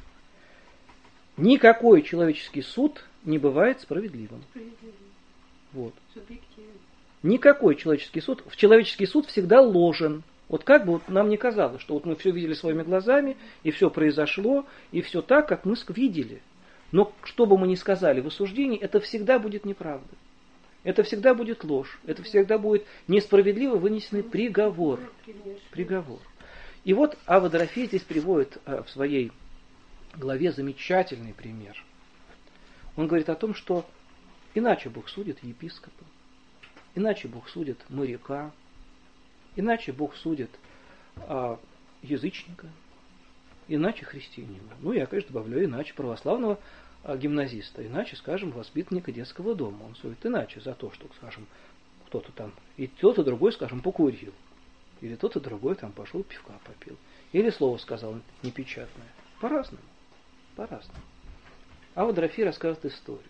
A: никакой человеческий суд не бывает справедливым. Вот. Никакой человеческий суд, в человеческий суд всегда ложен. Вот как бы вот нам не казалось, что вот мы все видели своими глазами, и все произошло, и все так, как мы видели. Но что бы мы ни сказали в осуждении, это всегда будет неправда. Это всегда будет ложь. Это всегда будет несправедливо вынесенный приговор. Приговор. И вот Авва Дорофей здесь приводит в своей главе замечательный пример. Он говорит о том, что иначе Бог судит епископа. Иначе Бог судит моряка, иначе Бог судит а, язычника, иначе христианина. Ну, я, конечно, добавляю иначе православного а, гимназиста, иначе, скажем, воспитанника детского дома. Он судит иначе за то, что, скажем, кто-то там, и тот и другой, скажем, покурил, или тот и другой там пошел пивка попил, или слово сказал непечатное. По-разному, по-разному. Авва Дорофей рассказывает историю.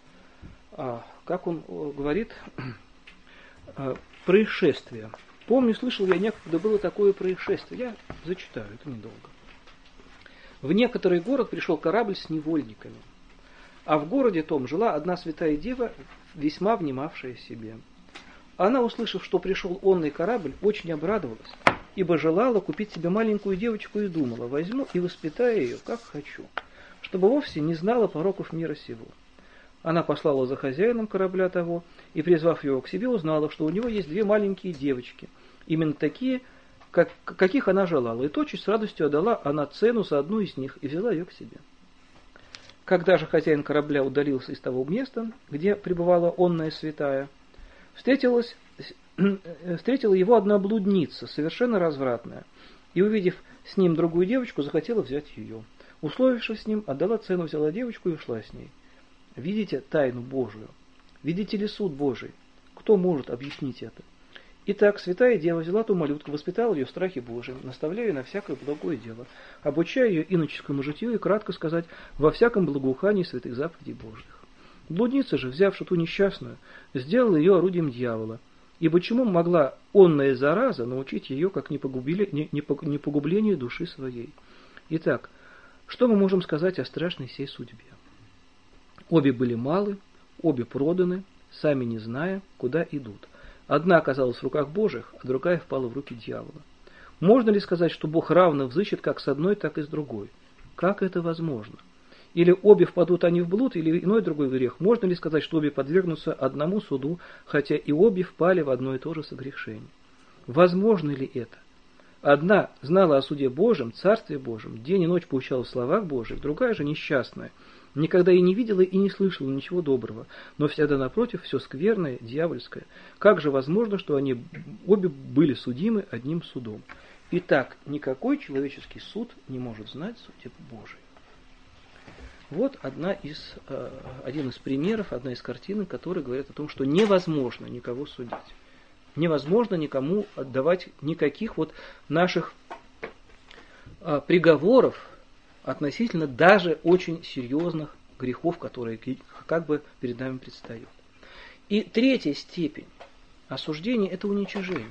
A: А, как он говорит, происшествие. Помню, слышал я некогда было такое происшествие. Я зачитаю, это недолго. В некоторый город пришел корабль с невольниками. А в городе том жила одна святая дева, весьма внимавшая себе. Она, услышав, что пришел онный корабль, очень обрадовалась, ибо желала купить себе маленькую девочку и думала, возьму и воспитаю ее, как хочу. чтобы вовсе не знала пороков мира сего. Она послала за хозяином корабля того, и, призвав его к себе, узнала, что у него есть две маленькие девочки, именно такие, как, каких она желала, и тотчас с радостью отдала она цену за одну из них и взяла ее к себе. Когда же хозяин корабля удалился из того места, где пребывала онная святая, встретилась, встретила его одна блудница, совершенно развратная, и, увидев с ним другую девочку, захотела взять ее. Условившись с ним, отдала цену, взяла девочку и ушла с ней. Видите тайну Божию? Видите ли суд Божий? Кто может объяснить это? Итак, святая дева взяла ту малютку, воспитала ее в страхе Божьем, наставляя ее на всякое благое дело, обучая ее иноческому житию и, кратко сказать, во всяком благоухании святых заповедей Божьих. Блудница же, взявши ту несчастную, сделала ее орудием дьявола, ибо чему могла онная зараза научить ее, как не, погубили, не, не, не погублению души своей? Итак, что мы можем сказать о страшной сей судьбе? Обе были малы, обе проданы, сами не зная, куда идут. Одна оказалась в руках Божьих, а другая впала в руки дьявола. Можно ли сказать, что Бог равно взыщет как с одной, так и с другой? Как это возможно? Или обе впадут они в блуд, или иной другой грех? Можно ли сказать, что обе подвергнутся одному суду, хотя и обе впали в одно и то же согрешение? Возможно ли это? Одна знала о суде Божьем, Царстве Божьем, день и ночь поучала в словах Божьих, другая же несчастная, никогда и не видела и не слышала ничего доброго, но всегда напротив все скверное, дьявольское. Как же возможно, что они обе были судимы одним судом? Итак, никакой человеческий суд не может знать судеб Божий. Вот одна из, э, один из примеров, одна из картин, которые говорят о том, что невозможно никого судить. Невозможно никому отдавать никаких вот наших э, приговоров относительно даже очень серьезных грехов, которые как бы перед нами предстают. И третья степень осуждения – это уничижение.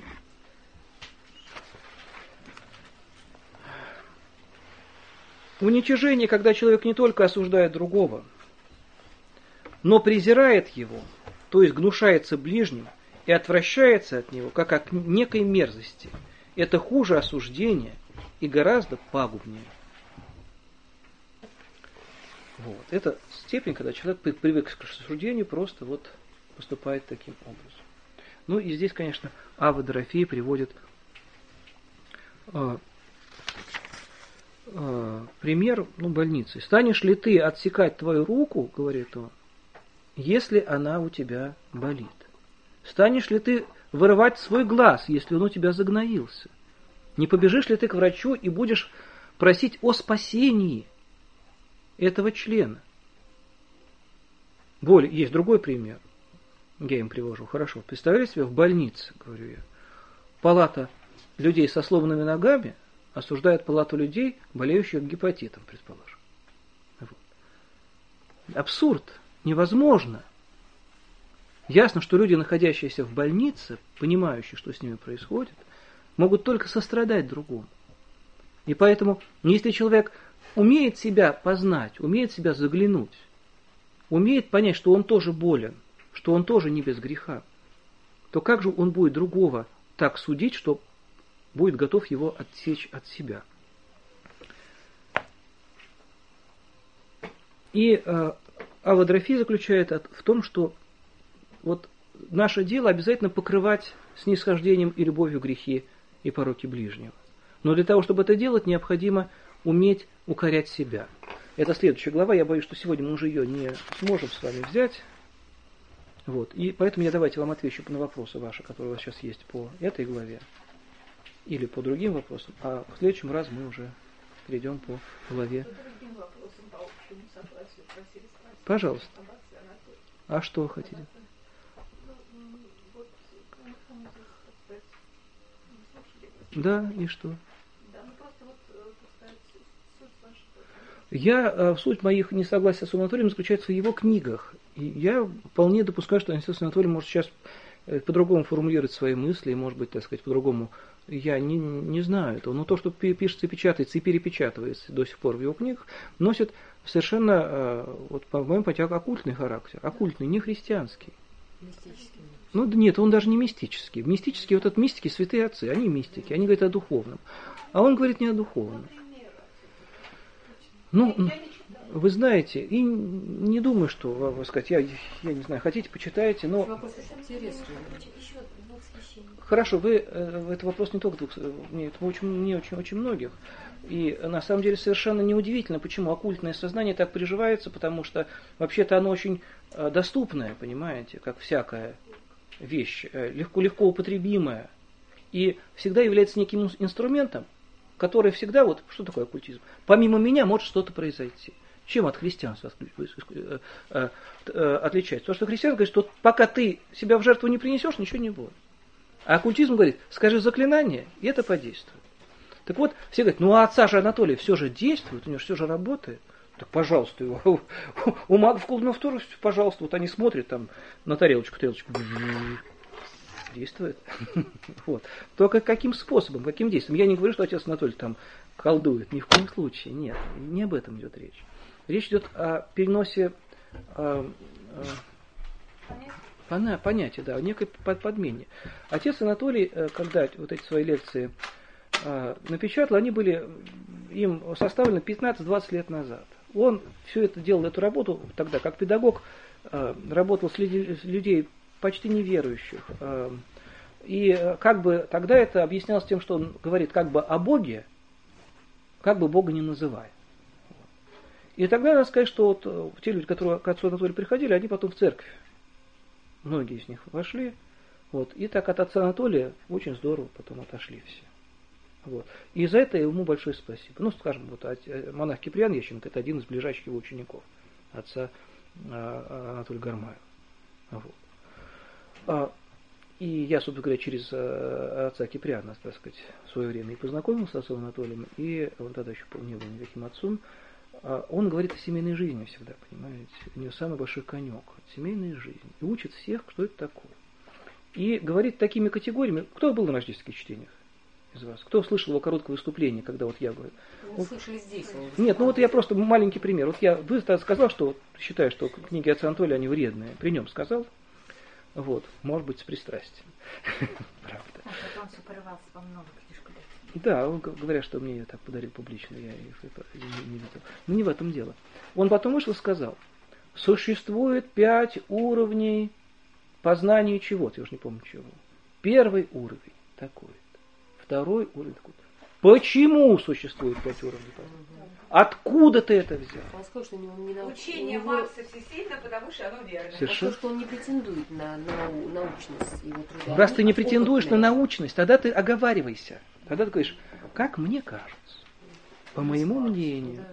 A: Уничижение, когда человек не только осуждает другого, но презирает его, то есть гнушается ближним и отвращается от него, как от некой мерзости. Это хуже осуждения и гораздо пагубнее. Вот. Это степень, когда человек привык к осуждению, просто вот поступает таким образом. Ну и здесь, конечно, Ава Дорофея приводит э, э, пример ну, больницы. «Станешь ли ты отсекать твою руку, — говорит он, — если она у тебя болит? Станешь ли ты вырывать свой глаз, если он у тебя загноился? Не побежишь ли ты к врачу и будешь просить о спасении этого члена?» Более, есть другой пример. Я им привожу. Хорошо. Представляете себе, в больнице, говорю я, палата людей со сломанными ногами осуждает палату людей, болеющих гепатитом, предположим. Вот. Абсурд. Невозможно. Ясно, что люди, находящиеся в больнице, понимающие, что с ними происходит, могут только сострадать другому. И поэтому, если человек умеет себя познать, умеет себя заглянуть, умеет понять, что он тоже болен, что он тоже не без греха, то как же он будет другого так судить, что будет готов его отсечь от себя? И э, Ава Дорофея заключает в том, что вот наше дело обязательно покрывать снисхождением и любовью грехи и пороки ближнего. Но для того, чтобы это делать, необходимо уметь укорять себя. Это следующая глава, я боюсь, что сегодня мы уже ее не сможем с вами взять. Вот. И поэтому я давайте вам отвечу на вопросы ваши, которые у вас сейчас есть по этой главе или по другим вопросам, а в следующем раз мы уже перейдем по главе. Пожалуйста. А что хотите? Да, и что? Я, суть моих несогласия с Анатолием заключается в его книгах. И я вполне допускаю, что Анатолий может сейчас по-другому формулировать свои мысли, и, может быть, так сказать, по-другому. Я не, не знаю этого. Но то, что пишется, печатается и перепечатывается до сих пор в его книгах, носит совершенно, вот, по моему понятию, оккультный характер. Оккультный, не христианский.
D: Мистический.
A: Ну, нет, он даже не мистический. Мистический, вот от мистики святые отцы, они мистики, они говорят о духовном. А он говорит не о духовном. Ну, Вы знаете, и не думаю, что, вы сказать, я, я не знаю, хотите, почитайте, но...
D: Вопрос интересный.
E: Еще двух священников.
A: Хорошо, вы, это вопрос не только двух, нет, очень, не очень, очень многих. И на самом деле совершенно неудивительно, почему оккультное сознание так приживается, потому что вообще-то оно очень доступное, понимаете, как всякая вещь, легко, легко употребимая. И всегда является неким инструментом, который всегда, вот, что такое оккультизм? Помимо меня может что-то произойти. Чем от христианства отличается? То, что христианство говорит, что пока ты себя в жертву не принесешь, ничего не будет. А оккультизм говорит, скажи заклинание, и это подействует. Так вот, все говорят, ну а отца же Анатолия все же действует, у него все же работает. Так, пожалуйста, его, у магов колдунов тоже, пожалуйста, вот они смотрят там на тарелочку, тарелочку, действует. Вот. Только каким способом, каким действием? Я не говорю, что отец Анатолий там колдует, ни в коем случае, нет, не об этом идет речь. Речь идет о переносе о, о, понятия, да, о некой подмене. Отец Анатолий, когда вот эти свои лекции напечатал, они были им составлены пятнадцать-двадцать лет назад. Он все это делал, эту работу тогда, как педагог, работал с людей почти неверующих. И как бы тогда это объяснялось тем, что он говорит как бы о Боге, как бы Бога не называя. И тогда надо сказать, что вот те люди, которые к отцу Анатолию приходили, они потом в церковь. Многие из них вошли. Вот. И так от отца Анатолия очень здорово потом отошли все. Вот. И за это ему большое спасибо. Ну, скажем, вот монах Киприан Ещенко, это один из ближайших его учеников, отца Анатолия Гармаева. Вот. И я, собственно говоря, через отца Киприана, так сказать, в свое время и познакомился с отцом Анатолием, и он тогда еще не был никаким отцом. Он говорит о семейной жизни всегда, понимаете. У него самый большой конек. Семейная жизнь. И учит всех, что это такое. И говорит такими категориями. Кто был на рождественских чтениях из вас? Кто слышал его короткое выступление, когда вот я говорю?
D: Мы вот, слышали здесь.
A: Нет, ну вот я просто маленький пример. Вот я вы сказал, что вот, считаю, что книги отца Анатолия, они вредные. При нем сказал. Вот, может быть, с пристрастием. Правда.
B: А потом все порывался во много книжку.
A: Да, он, говорят, что мне ее так подарил публично, я их не, не видел. Но не в этом дело. Он потом вышел и сказал, существует пять уровней познания чего-то, я уже не помню чего. Первый уровень такой-то, второй уровень такой-то. Почему существует пять уровней познания? Откуда ты это взял?
D: Он сказал, что он не нау...
B: Учение
D: него...
B: Маркса всесильно, потому что оно верно.
A: Совершенно.
D: Он сказал, что он не претендует на, на научность его труда.
A: Раз ты не претендуешь на научность, тогда ты оговаривайся. Тогда ты говоришь, как мне кажется, по моему мнению.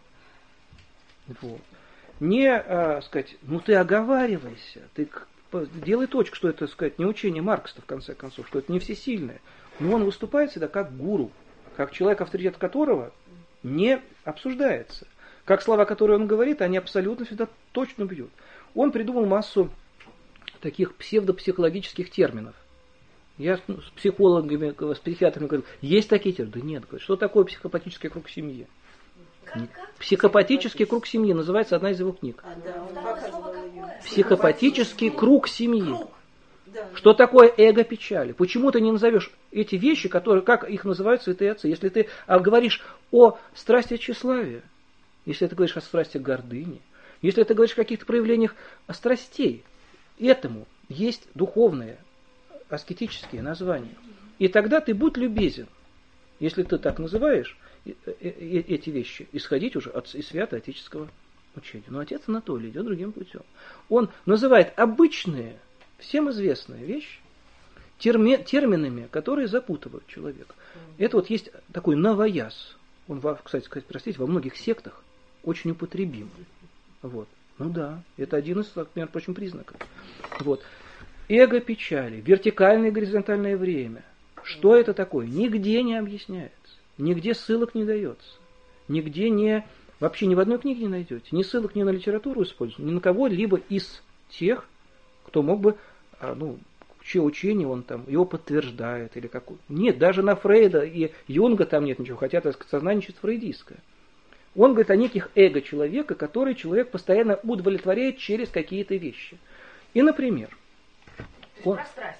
A: Вот. Не а, сказать, ну ты оговаривайся, ты делай точку, что это, сказать, не учение Маркса, в конце концов, что это не всесильное. Но он выступает всегда как гуру, как человек, авторитет которого не обсуждается. Как слова, которые он говорит, они абсолютно всегда точно бьют. Он придумал массу таких псевдопсихологических терминов. Я с психологами, с психиатрами говорю, есть такие термины? Да нет. Говорю, что такое психопатический круг семьи?
E: Как, как?
A: Психопатический круг семьи называется одна из его книг.
E: А, да, второе слово какое?
A: Психопатический круг семьи.
E: Круг. Да.
A: Что такое эго печали? Почему ты не назовешь эти вещи, которые, как их называют святые отцы? Если ты говоришь о страсти тщеславия, если ты говоришь о страсти гордыни, если ты говоришь о каких-то проявлениях страстей, этому есть духовное, аскетические названия. И тогда ты будь любезен, если ты так называешь эти вещи, исходить уже от свято-отеческого учения. Но отец Анатолий идет другим путем. Он называет обычные, всем известные вещи терми, терминами, которые запутывают человека. Это вот есть такой новояз. Он, кстати сказать, простите, во многих сектах очень употребим. Вот. Ну да, это один из, между прочим, признаков. Вот. Эго печали, вертикальное и горизонтальное время. Что это такое? Нигде не объясняется. Нигде ссылок не дается. Нигде не... Вообще ни в одной книге не найдете. Ни ссылок ни на литературу используют, ни на кого-либо из тех, кто мог бы, ну, чье учение он там, его подтверждает. Или какой. Нет, даже на Фрейда и Юнга там нет ничего, хотя, так сказать, сознание чисто фрейдистское. Он говорит о неких эго человека, которые человек постоянно удовлетворяет через какие-то вещи. И, например...
B: То есть он... про страсти.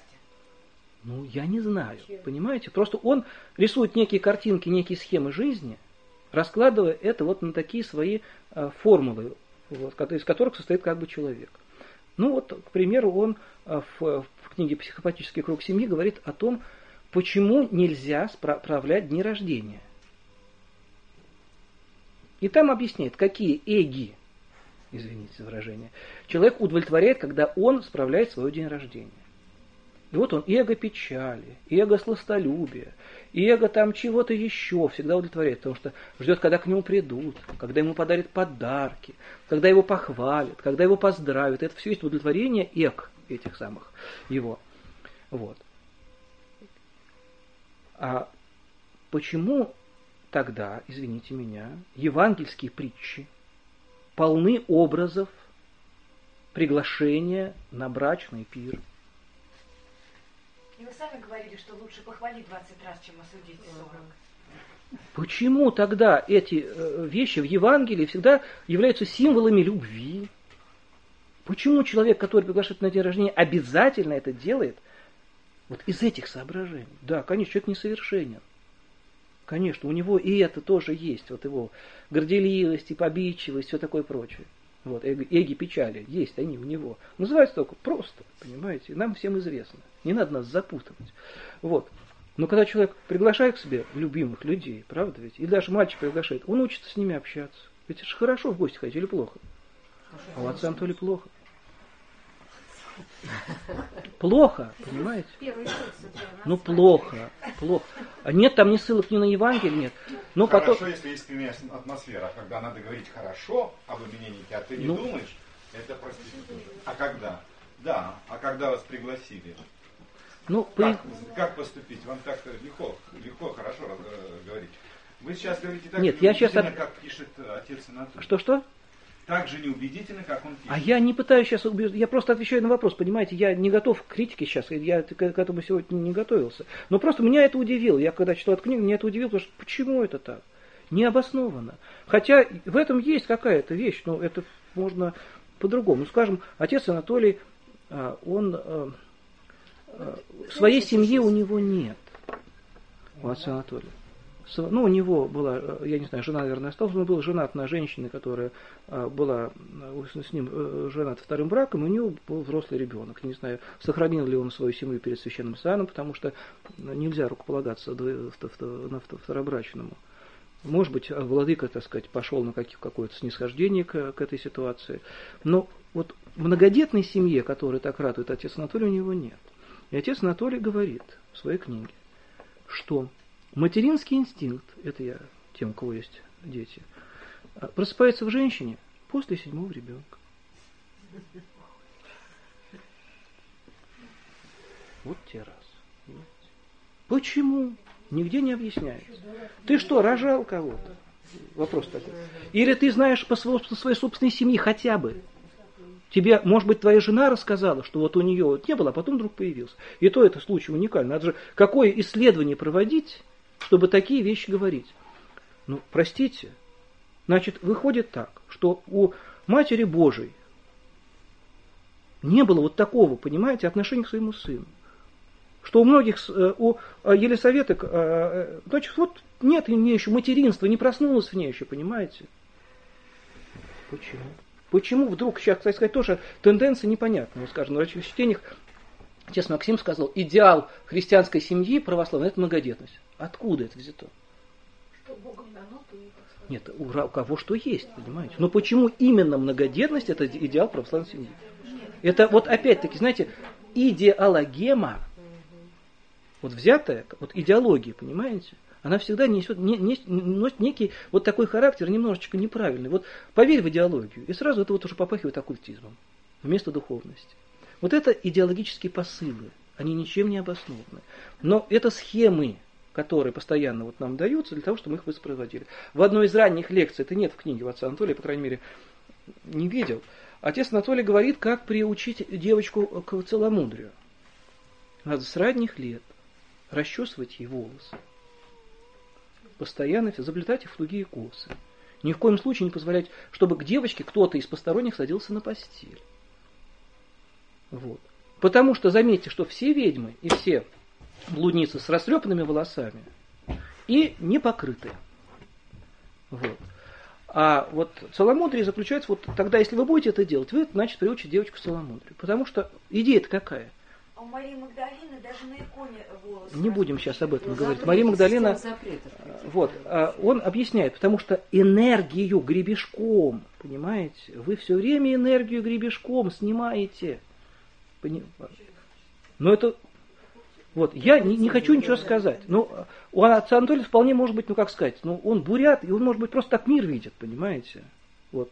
A: Ну, я не знаю, понимаете? Просто он рисует некие картинки, некие схемы жизни, раскладывая это вот на такие свои э, формулы, вот, из которых состоит как бы человек. Ну вот, к примеру, он э, в, в книге «Психопатический круг семьи» говорит о том, почему нельзя справлять дни рождения. И там объясняет, какие эги, извините за выражение, человек удовлетворяет, когда он справляет свой день рождения. И вот он эго печали, эго сластолюбия, эго там чего-то еще всегда удовлетворяет, потому что ждет, когда к нему придут, когда ему подарят подарки, когда его похвалят, когда его поздравят. Это все есть удовлетворение эг этих самых его. Вот. А почему тогда, извините меня, евангельские притчи полны образов приглашения на брачный пир?
G: И вы сами говорили, что лучше похвалить двадцать раз, чем осудить сорок.
A: Почему тогда эти вещи в Евангелии всегда являются символами любви? Почему человек, который приглашает на день рождения, обязательно это делает? Вот из этих соображений. Да, конечно, человек несовершенен. Конечно, у него и это тоже есть. Вот его горделивость, и победчивость, все такое прочее. Вот, эги, эги печали есть они у него. Называется только просто, понимаете, нам всем известно. Не надо нас запутывать. Вот. Но когда человек приглашает к себе любимых людей, правда ведь, и даже мальчик приглашает, он учится с ними общаться. Ведь это же хорошо в гости ходить или плохо? А у отца Анатолия плохо. Плохо, понимаете? Ну плохо, плохо. А нет, там ни ссылок ни на Евангелие, нет. Но
H: хорошо,
A: потом...
H: если искренняя атмосфера. Когда надо говорить хорошо об имениннике, а ты не ну... думаешь, это простите. А когда? Да, а когда вас пригласили?
A: Ну,
H: как,
A: при...
H: как поступить? Вам так легко, легко, хорошо э, говорить. Вы сейчас говорите так,
A: нет, я сейчас...
H: как пишет отец Анатолий.
A: Что-что?
H: Так же неубедительно, как он пишет.
A: А я не пытаюсь сейчас убеждать, я просто отвечаю на вопрос, понимаете, я не готов к критике сейчас, я к этому сегодня не готовился. Но просто меня это удивило, я когда читал эту книгу, меня это удивило, потому что почему это так? Необоснованно. Хотя в этом есть какая-то вещь, но это можно по-другому. Ну, скажем, отец Анатолий, он, своей семьи у него нет, у отца Анатолия. Ну, у него была, я не знаю, жена, наверное, осталась, он был женат на женщине, которая была с ним женат вторым браком, и у него был взрослый ребенок. Не знаю, сохранил ли он свою семью перед священным саном, потому что нельзя рукополагаться на второбрачному. Может быть, владыка, так сказать, пошел на какое-то снисхождение к, к этой ситуации. Но вот многодетной семье, которой так радует отец Анатолий, у него нет. И отец Анатолий говорит в своей книге, что материнский инстинкт, это я тем, у кого есть дети, просыпается в женщине после седьмого ребенка. Вот те раз. Почему? Нигде не объясняется. Ты что, рожал кого-то? Вопрос такой. Или ты знаешь по своей собственной семье хотя бы. Тебе, может быть, твоя жена рассказала, что вот у нее вот не было, а потом вдруг появился. И то это случай уникальный. Надо же какое исследование проводить, чтобы такие вещи говорить. Ну, простите. Значит, выходит так, что у Матери Божией не было вот такого, понимаете, отношения к своему сыну. Что у многих, у Елисаветы, значит, вот нет в ней еще материнства, не проснулось в ней еще, понимаете? Почему? Почему вдруг, сейчас, кстати сказать, тоже тенденция непонятная. Скажем, в врачебных чтениях отец Максим сказал, идеал христианской семьи православной – это многодетность. Откуда это взято?
B: Что Богом дано, то и так.
A: Нет, у, у кого что есть, понимаете? Но почему именно многодетность – это идеал православной семьи? Это вот опять-таки, знаете, идеологема, вот взятая, вот идеология, понимаете, она всегда несет, не, не, носит некий вот такой характер немножечко неправильный. Вот поверь в идеологию, и сразу это вот уже попахивает оккультизмом вместо духовности. Вот это идеологические посылы, они ничем не обоснованы. Но это схемы, которые постоянно вот нам даются для того, чтобы мы их воспроизводили. В одной из ранних лекций, это нет в книге у отца Анатолия, по крайней мере, не видел, отец Анатолий говорит, как приучить девочку к целомудрию. Надо с ранних лет расчесывать ей волосы. Постоянно заплетать их в тугие косы. Ни в коем случае не позволять, чтобы к девочке кто-то из посторонних садился на постель. Вот. Потому что заметьте, что все ведьмы и все блудницы с растрепанными волосами и не покрытые. Вот. А вот целомудрие заключается, вот тогда, если вы будете это делать, вы, значит, приучите девочку к целомудрию. Потому что идея-то какая?
G: А у Марии Магдалины даже на иконе волосы.
A: Не будем сейчас об этом
D: Ну,
A: говорить.
D: запрет,
A: Мария Магдалина,
D: запретов.
A: вот, он объясняет, потому что энергию гребешком, понимаете, вы все время энергию гребешком снимаете. Пони- Но это, вот, я не, не хочу ничего сказать. Но у отца Анатолия вполне может быть, ну как сказать, ну он бурят, и он, может быть, просто так мир видит, понимаете. Вот.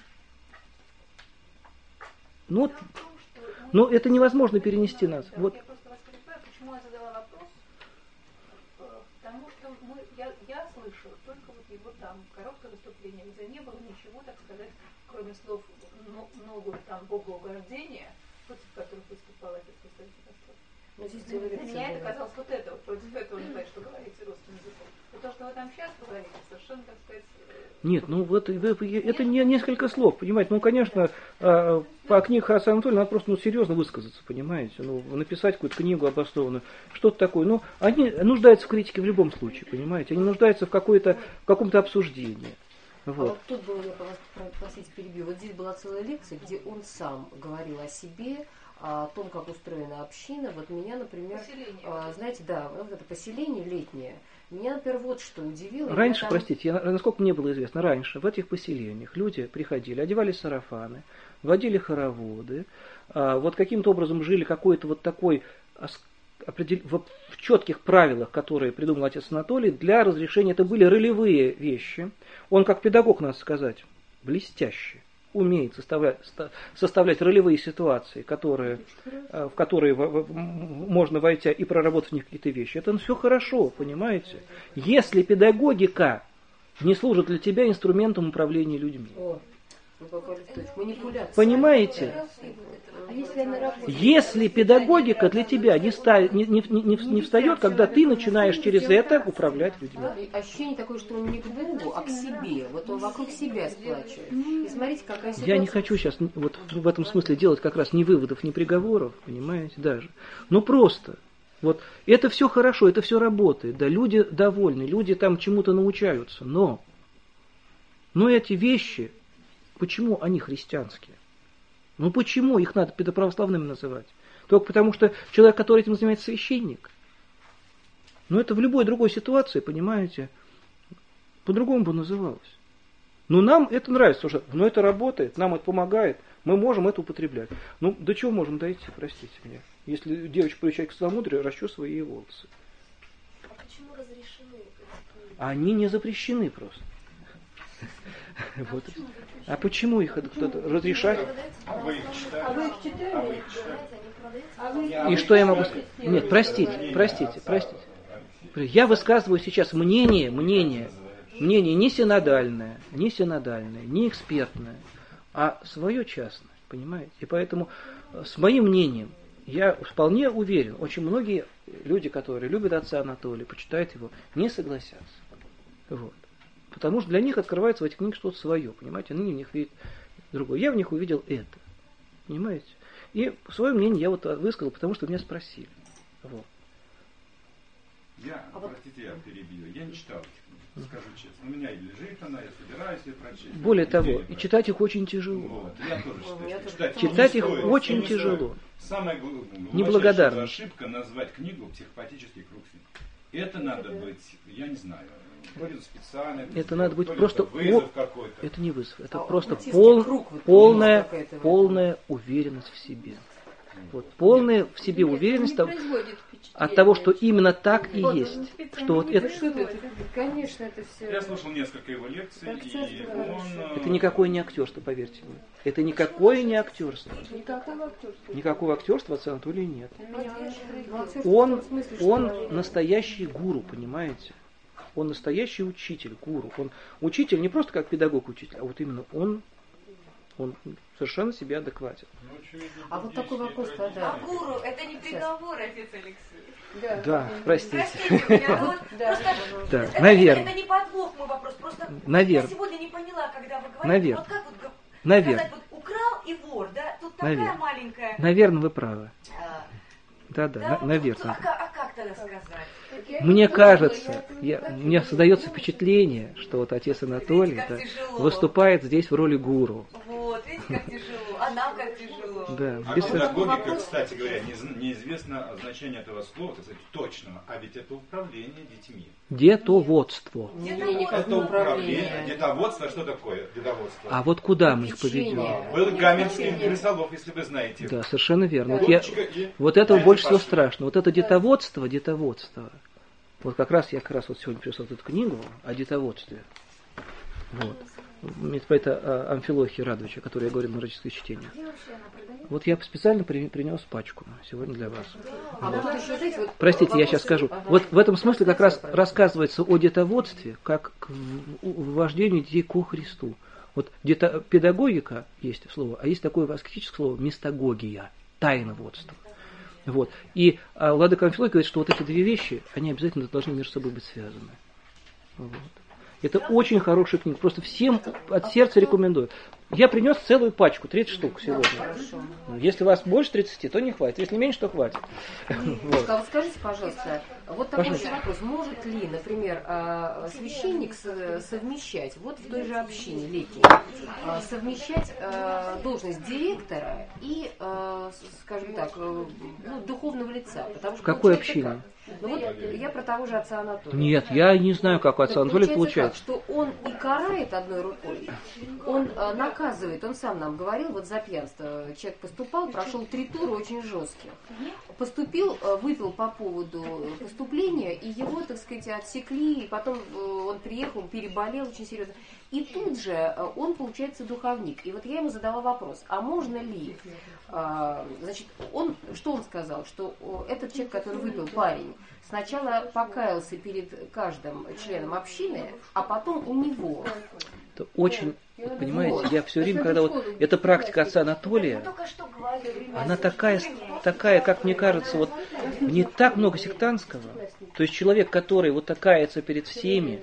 A: Ну, вот. Но это невозможно перенести нас.
B: Да,
A: Вот.
B: Я просто вас перебиваю, почему я задала вопрос? Потому что мы, я, я слышу только вот его там короткое выступление, где не было ничего, так сказать, кроме слов много там богоугождения, против которых выступал отец Константин Остров.
D: Ну, здесь
B: Для
D: говорится,
B: меня это
D: да.
B: казалось вот это, вот против этого не знаю, что говорите русским языком. И то, что вы там сейчас говорите, совершенно, так сказать...
A: Нет, ну вот это не несколько слов, понимаете. Ну, конечно, по книге отца Анатолия надо просто ну, серьезно высказаться, понимаете. Ну, написать какую-то книгу обоснованную, что-то такое. Ну, они нуждаются в критике в любом случае, понимаете. Они нуждаются в, какой-то, в каком-то обсуждении. Вот.
D: А вот тут было, я вас просить перебью, вот здесь была целая лекция, где он сам говорил о себе, о том, как устроена община. Вот меня, например, а, знаете, да, вот это поселение летнее, меня, например, вот что удивило.
A: Раньше,
D: там...
A: простите, я, насколько мне было известно, раньше в этих поселениях люди приходили, одевали сарафаны, водили хороводы, а, вот каким-то образом жили какой-то вот такой в четких правилах, которые придумал отец Анатолий, для разрешения, это были ролевые вещи. Он, как педагог, надо сказать, блестяще умеет составлять, составлять ролевые ситуации, которые, в которые можно войти и проработать в них какие-то вещи. Это все хорошо, понимаете? Если педагогика не служит для тебя инструментом управления людьми.
D: О,
A: понимаете? Если педагогика для тебя не, ста, не, не, не, не встает, когда ты начинаешь через это управлять людьми.
D: Ощущение такое, что он не к Богу, а к себе. Вот он вокруг себя сплачивает. И смотрите, какая ситуация.
A: Я не хочу сейчас вот в этом смысле делать как раз ни выводов, ни приговоров, понимаете, даже. Но просто. Вот это все хорошо, это все работает. Да, люди довольны, люди там чему-то научаются. Но, но эти вещи, почему они христианские? Ну почему их надо педоправославными называть? Только потому, что человек, который этим занимается, священник. Но это в любой другой ситуации, понимаете, по-другому бы называлось. Но нам это нравится уже, но это работает, нам это помогает, мы можем это употреблять. Ну, до чего можем дойти, простите меня, если девочка приучает к целомудрию, расчесывая ей волосы.
E: А почему разрешены?
A: Они не запрещены просто. Вот. А почему их кто-то разрешает?
H: А вы их читали?
E: А вы их читали?
H: А вы их читали?
E: А вы...
A: И что я могу сказать? Нет, простите, простите, простите. Я высказываю сейчас мнение, мнение, мнение не синодальное, не синодальное, не экспертное, а свое частное, понимаете? И поэтому с моим мнением я вполне уверен, очень многие люди, которые любят отца Анатолия, почитают его, не согласятся. Вот. Потому что для них открывается в этих книгах что-то свое, понимаете? Они в них видят другое. Я в них увидел это, понимаете? И свое мнение я вот высказал, потому что меня спросили. Вот.
H: Я, а простите, я перебью. Я не читал этих книг, скажу честно. У меня и лежит она, я собираюсь ее прочесть.
A: Более того, и читать их очень тяжело.
H: Вот. Я тоже считаю, что читать,
A: читать их
H: стоит,
A: очень тяжело.
H: Самая глубокая
A: неблагодарность.
H: Ошибка назвать книгу «Психопатический круг света». Это надо быть, я не знаю, то специально.
A: Это
H: сделать,
A: надо быть
H: то
A: просто...
H: вызов какой-то.
A: Это не вызов, это
D: А
A: просто
D: аутистский
A: пол,
D: круг вот
A: полная,
D: какая-то
A: полная уверенность в себе. Вот, полная в себе уверенность
E: не
A: от, от того, что именно так и
E: Вот,
A: есть.
E: он
A: Что вот это,
D: Что это? Конечно, это все.
H: Я слушал несколько его лекций, и он...
A: это никакое не актерство, поверьте мне. Это никакое не актерство.
E: Никакого актерства.
A: Никакого актерства отца Анатолия нет.
D: Он,
A: Он, он настоящий гуру, понимаете? Он настоящий учитель, гуру. Он учитель не просто как педагог-учитель, а вот именно он, он совершенно себе адекватен.
D: А вот такой вопрос тогда.
G: А гуру это не приговор, отец Алексей.
D: Да,
A: Да, простите.
G: Простите меня, ну вот
A: Да,
G: просто
A: да,
G: это,
A: наверное.
G: это не подлог мой вопрос, просто
A: Наверное.
G: я сегодня не поняла, когда вы говорите,
A: Наверное.
G: вот как вот г-
A: Наверное.
G: сказать, вот украл и вор, да, тут такая маленькая...
A: Наверное, вы правы.
G: а,
A: Да, да,
G: да,
A: на-
G: вот,
A: наверное.
G: А, ка- а как тогда сказать?
A: Мне кажется, я, у меня создается впечатление, что вот отец Анатолий да, выступает здесь в роли гуру.
G: Вот, видите, как тяжело. А нам как тяжело.
A: Да,
H: а
A: без...
H: педагогика, кстати говоря, неизвестно значение этого слова, кстати, точного, а ведь это управление детьми.
A: Детоводство.
H: Это управление. Детоводство, что такое детоводство?
A: А вот куда мы их поведем?
H: Был Гамельский крысолов, если вы знаете.
A: Да, совершенно верно. Вот, я, вот этого больше всего страшно. Вот это детоводство, детоводство. Вот как раз я как раз вот сегодня прислал эту книгу о детоводстве. Вот. Это Амфилохи Радовича, о которой я говорил на эротическое чтение. Вот я специально при, принес пачку сегодня для вас.
D: А
A: вот.
D: Вот еще, знаете, вот
A: Простите, я сейчас скажу. Ага. Вот в этом смысле как раз рассказывается о детоводстве, как к вождению детей ко Христу. Вот дето, педагогика есть слово, а есть такое аскетическое слово мистагогия, тайноводство. Вот. И а, владыка Амфилохий говорит, что вот эти две вещи, они обязательно должны между собой быть связаны. Вот. Это очень хорошая книга. Просто всем от сердца рекомендую. Я принес целую пачку, тридцать штук сегодня. Если у вас больше тридцати, то не хватит. Если меньше, то хватит.
D: Вот. А вот скажите, пожалуйста, вот такой еще вопрос. Может ли, например, священник совмещать, вот в той же общине летней, совмещать должность директора и, скажем так, ну, духовного лица? Потому что
A: в какой общине?
D: Ну вот я про того же отца Анатолия.
A: Нет, я не знаю, как у отца Анатолия получается.
D: Так, что он и карает одной рукой, он а, наказывает, он сам нам говорил, вот за пьянство человек поступал, прошел три тура очень жестких. Поступил, выпил по поводу поступления, и его, так сказать, отсекли, и потом он приехал, переболел очень серьезно. И тут же он, получается, духовник. И вот я ему задала вопрос, а можно ли, а, значит, он, что он сказал, что этот человек, который выпил, парень, сначала покаялся перед каждым членом общины, а потом у него.
A: Это очень, вот, понимаете, я все время, когда вот эта практика отца Анатолия, она такая, такая, как мне кажется, вот не так много сектантского. То есть человек, который вот кается перед всеми,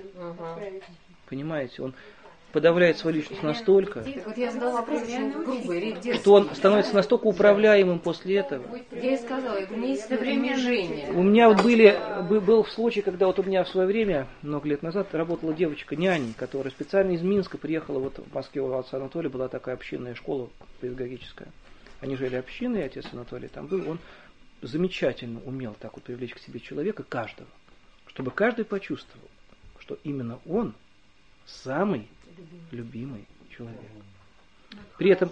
A: понимаете, он подавляет свою личность настолько,
D: вот я задала вопрос очень грубый,
A: что он становится настолько управляемым после этого.
D: Я и сказала, это не есть движение.
A: У меня вот были, был случай, когда вот у меня в свое время, много лет назад, работала девочка няней, которая специально из Минска приехала, вот в Москве у отца Анатолия была такая общинная школа педагогическая. Они жили общиной, и отец Анатолий там был, он замечательно умел так вот привлечь к себе человека, каждого, чтобы каждый почувствовал, что именно он самый любимый человек. При этом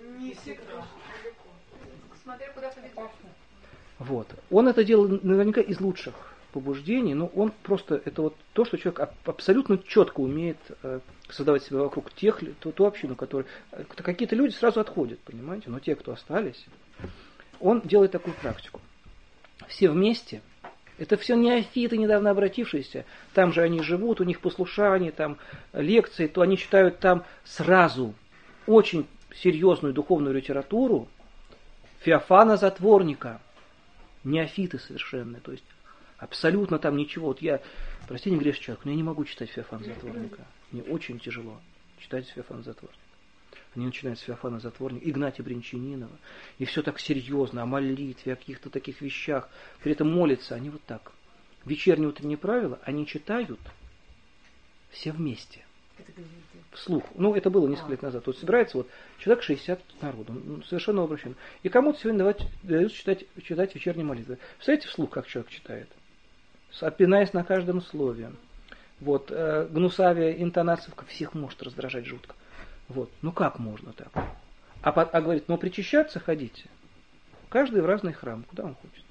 A: вот. Он это делал наверняка из лучших побуждений, но он просто, это вот то, что человек абсолютно четко умеет э, создавать себя вокруг тех, ту, ту общину, которая, какие-то люди сразу отходят, понимаете, но те, кто остались, он делает такую практику. Все вместе. Это все неофиты, недавно обратившиеся. Там же они живут, у них послушание, там лекции, то они читают там сразу очень серьезную духовную литературу Феофана Затворника. Неофиты совершенные, то есть абсолютно там ничего. Вот я, прости, не грешный человек, но я не могу читать Феофана Затворника. Мне очень тяжело читать Феофана Затворника. Они начинают с Феофана Затворника, Игнатия Бринчанинова, и все так серьезно, о молитве, о каких-то таких вещах. При этом молятся они вот так. Вечерние утренние правила они читают все вместе. Вслух. Ну, это было несколько лет назад. Вот собирается вот человек шестьдесят народу, совершенно обращен. И кому-то сегодня давать, дают читать, читать вечерние молитвы. Представляете вслух, как человек читает? Опинаясь на каждом слове. Вот, э, гнусавия, интонация всех может раздражать жутко. Вот. Ну как можно так? А, а говорит, ну причащаться ходите. Каждый в разный храм, куда он хочет.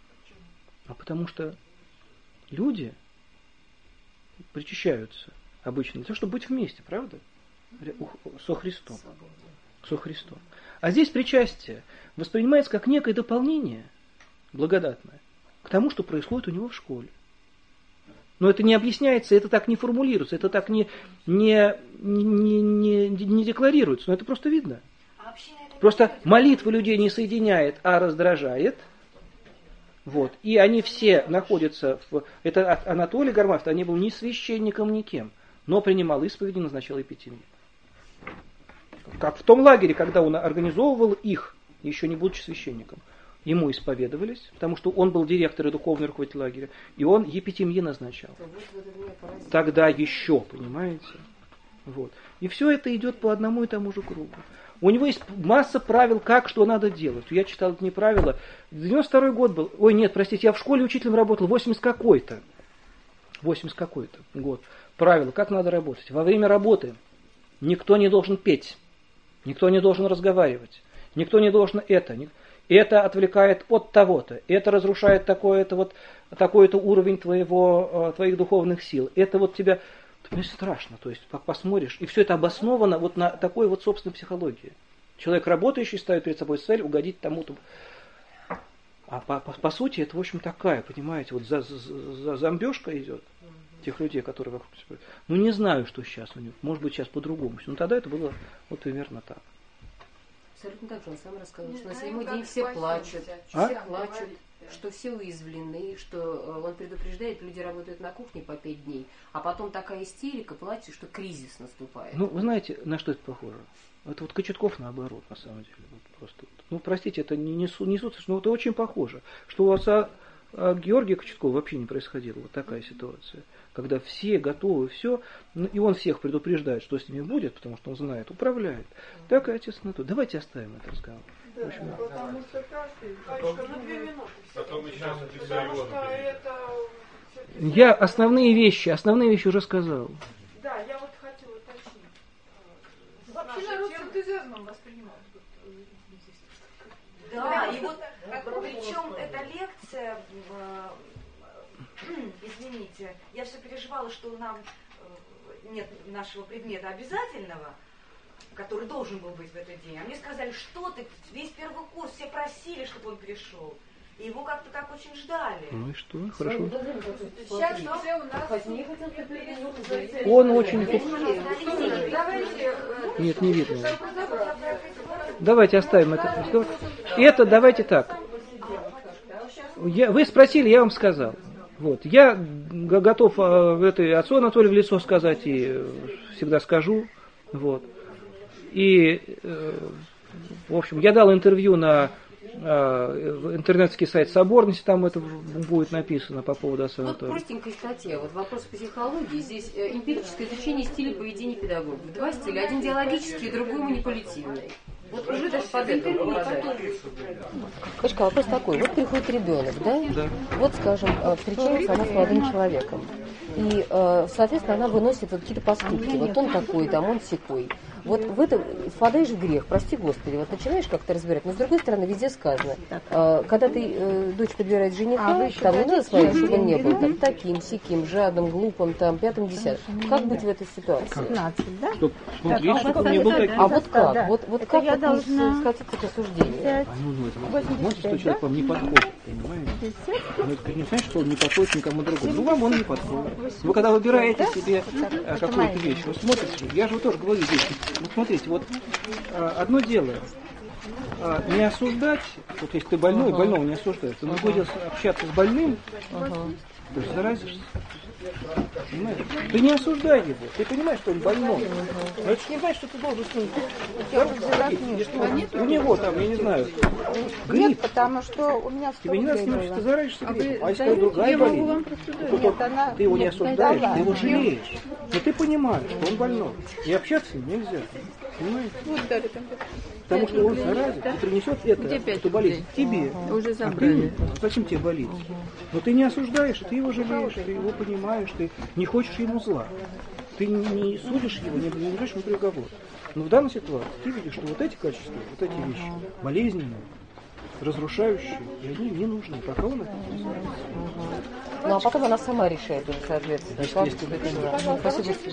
A: А потому что люди причащаются обычно для того, чтобы быть вместе, правда? Со Христом. Со Христом. А здесь причастие воспринимается как некое дополнение благодатное к тому, что происходит у него в школе. Но это не объясняется, это так не формулируется, это так не, не, не, не, не декларируется, но это просто видно. Просто молитва людей не соединяет, а раздражает. Вот. И они все находятся в... Это Анатолий Гармафт, он не был ни священником, ни кем, но принимал исповеди, назначал епитимии. Как в том лагере, когда он организовывал их, еще не будучи священником. ему исповедовались, потому что он был директор и духовный руководитель лагеря, и он епитемьи назначал. Тогда еще, понимаете? Вот. И все это идет по одному и тому же кругу. У него есть масса правил, как, что надо делать. Я читал это не правила. девяносто второй год был. Ой, нет, простите, я в школе учителем работал, восемьдесят какой-то. восемьдесят какой-то год. Правила, как надо работать. Во время работы никто не должен петь, никто не должен разговаривать, никто не должен это. Это отвлекает от того-то, это разрушает такой-то вот, такой-то уровень твоего, твоих духовных сил. Это вот тебя... Мне страшно, то есть как посмотришь, и все это обосновано вот на такой вот собственной психологии. Человек работающий ставит перед собой цель угодить тому-то. А по, по, по сути это, в общем, такая, понимаете, вот за, за, за зомбежка идет тех людей, которые вокруг себя. Ну не знаю, что сейчас у них, может быть сейчас по-другому. Но тогда это было вот примерно так.
D: Абсолютно так же, он сам рассказывал, что на седьмой день все плачут,
A: А?
D: все плачут, что все уязвлены, что он предупреждает, люди работают на кухне по пять дней, а потом такая истерика, плачет, что кризис наступает.
A: Ну, вы знаете, на что это похоже? Это вот Кочетков наоборот, на самом деле. Вот просто. Ну, простите, это не несут, несут, но это очень похоже. Что у отца Георгия Кочеткова вообще не происходило. Вот такая ситуация. Когда все готовы, все, и он всех предупреждает, что с ними будет, потому что он знает, управляет. Так и отец Анатолий. Давайте оставим этот разговор.
I: Да, общем, потому что каждый, батюшка, на две минуты. Потом мы сейчас это серьезно.
A: Я основные вещи, основные вещи уже сказал.
I: Да, я вот хотела уточнить.
B: Вообще народ с энтузиазмом воспринимает.
G: Да, и вот причем эта лекция, извините, я все переживала, что нам нет нашего предмета обязательного, который должен был быть в этот день. А мне сказали, что ты, весь первый курс, все просили, чтобы он пришел. И его как-то так очень ждали.
A: Ну и что? Хорошо.
B: Сейчас все у нас...
A: Он очень...
B: Давайте...
A: Нет, не видно. Давайте оставим это. Это давайте так. Я, вы спросили, я вам сказал. Вот. Я готов этой отцу Анатолию в лицо сказать и всегда скажу. Вот. И, в общем, я дал интервью на в интернетский сайт Соборности, там это будет написано по поводу отца Анатолия.
D: Вот простенькая статья, вот вопрос психологии. Здесь эмпирическое изучение стиля поведения педагогов. Два стиля, один диалогический, другой манипулятивный. Вот уже даже под это попадает. Кошка, вопрос такой. Вот приходит ребенок, да?
A: Да.
D: Вот, скажем, встречается она с молодым человеком. И, соответственно, она выносит вот какие-то поступки. Вот он такой, там он сякой. Вот в это впадаешь в грех, прости Господи, вот начинаешь как-то разбирать, но с другой стороны везде сказано, э, когда ты э, дочь подбирает жениха, а там не надо смотреть, чтобы он не был там таким, сяким, жадным, глупым, там, пятым, десятым. Как быть в этой ситуации?
A: пятнадцать, да? Чтоб смотреть, чтобы он не был таким.
D: А вот как? Да. Вот, вот как вот должна... скатиться к осуждению?
A: А ну, ну это может, что человек вам не подходит, понимаете? Ну, это не значит, что он не подходит никому другому. Ну, вам он не подходит. Вы когда выбираете себе какую-то вещь, вы смотрите, я же тоже говорю здесь. Ну, смотрите, вот а, одно дело, а, не осуждать, вот если ты больной, uh-huh. больного не осуждаешь, ты uh-huh. будешь общаться с больным, uh-huh. то есть заразишься. Понимаешь? Ты не осуждай его, ты понимаешь, что он больной. Uh-huh. Но это не значит, что ты должен с ним... У него там, я не знаю, грипп.
J: Нет, потому что у меня в
A: тебе не надо с ним, ты заразишься
J: а
A: гриппом. А если другая болит,
J: нет, она...
A: ты его не
J: нет,
A: осуждаешь,
J: дала.
A: ты его жалеешь. Но ты понимаешь, что он больной. И общаться с ним нельзя. Понимаете?
J: Вот, да, там...
A: Потому что он заразит и принесет это, эту болезнь тебе.
J: Ага. Уже
A: а ты, зачем тебе болеть? Ага. Но ты не осуждаешь, ты его жалеешь, ты его понимаешь, ты не хочешь ему зла. Ты не судишь его, не держишь ему приговор. Но в данной ситуации ты видишь, что вот эти качества, вот эти вещи, болезненные, разрушающие, и они не нужны. Пока он это не знает.
D: Ну а потом она сама решает уже, соответственно.
A: Если, если,
D: Спасибо.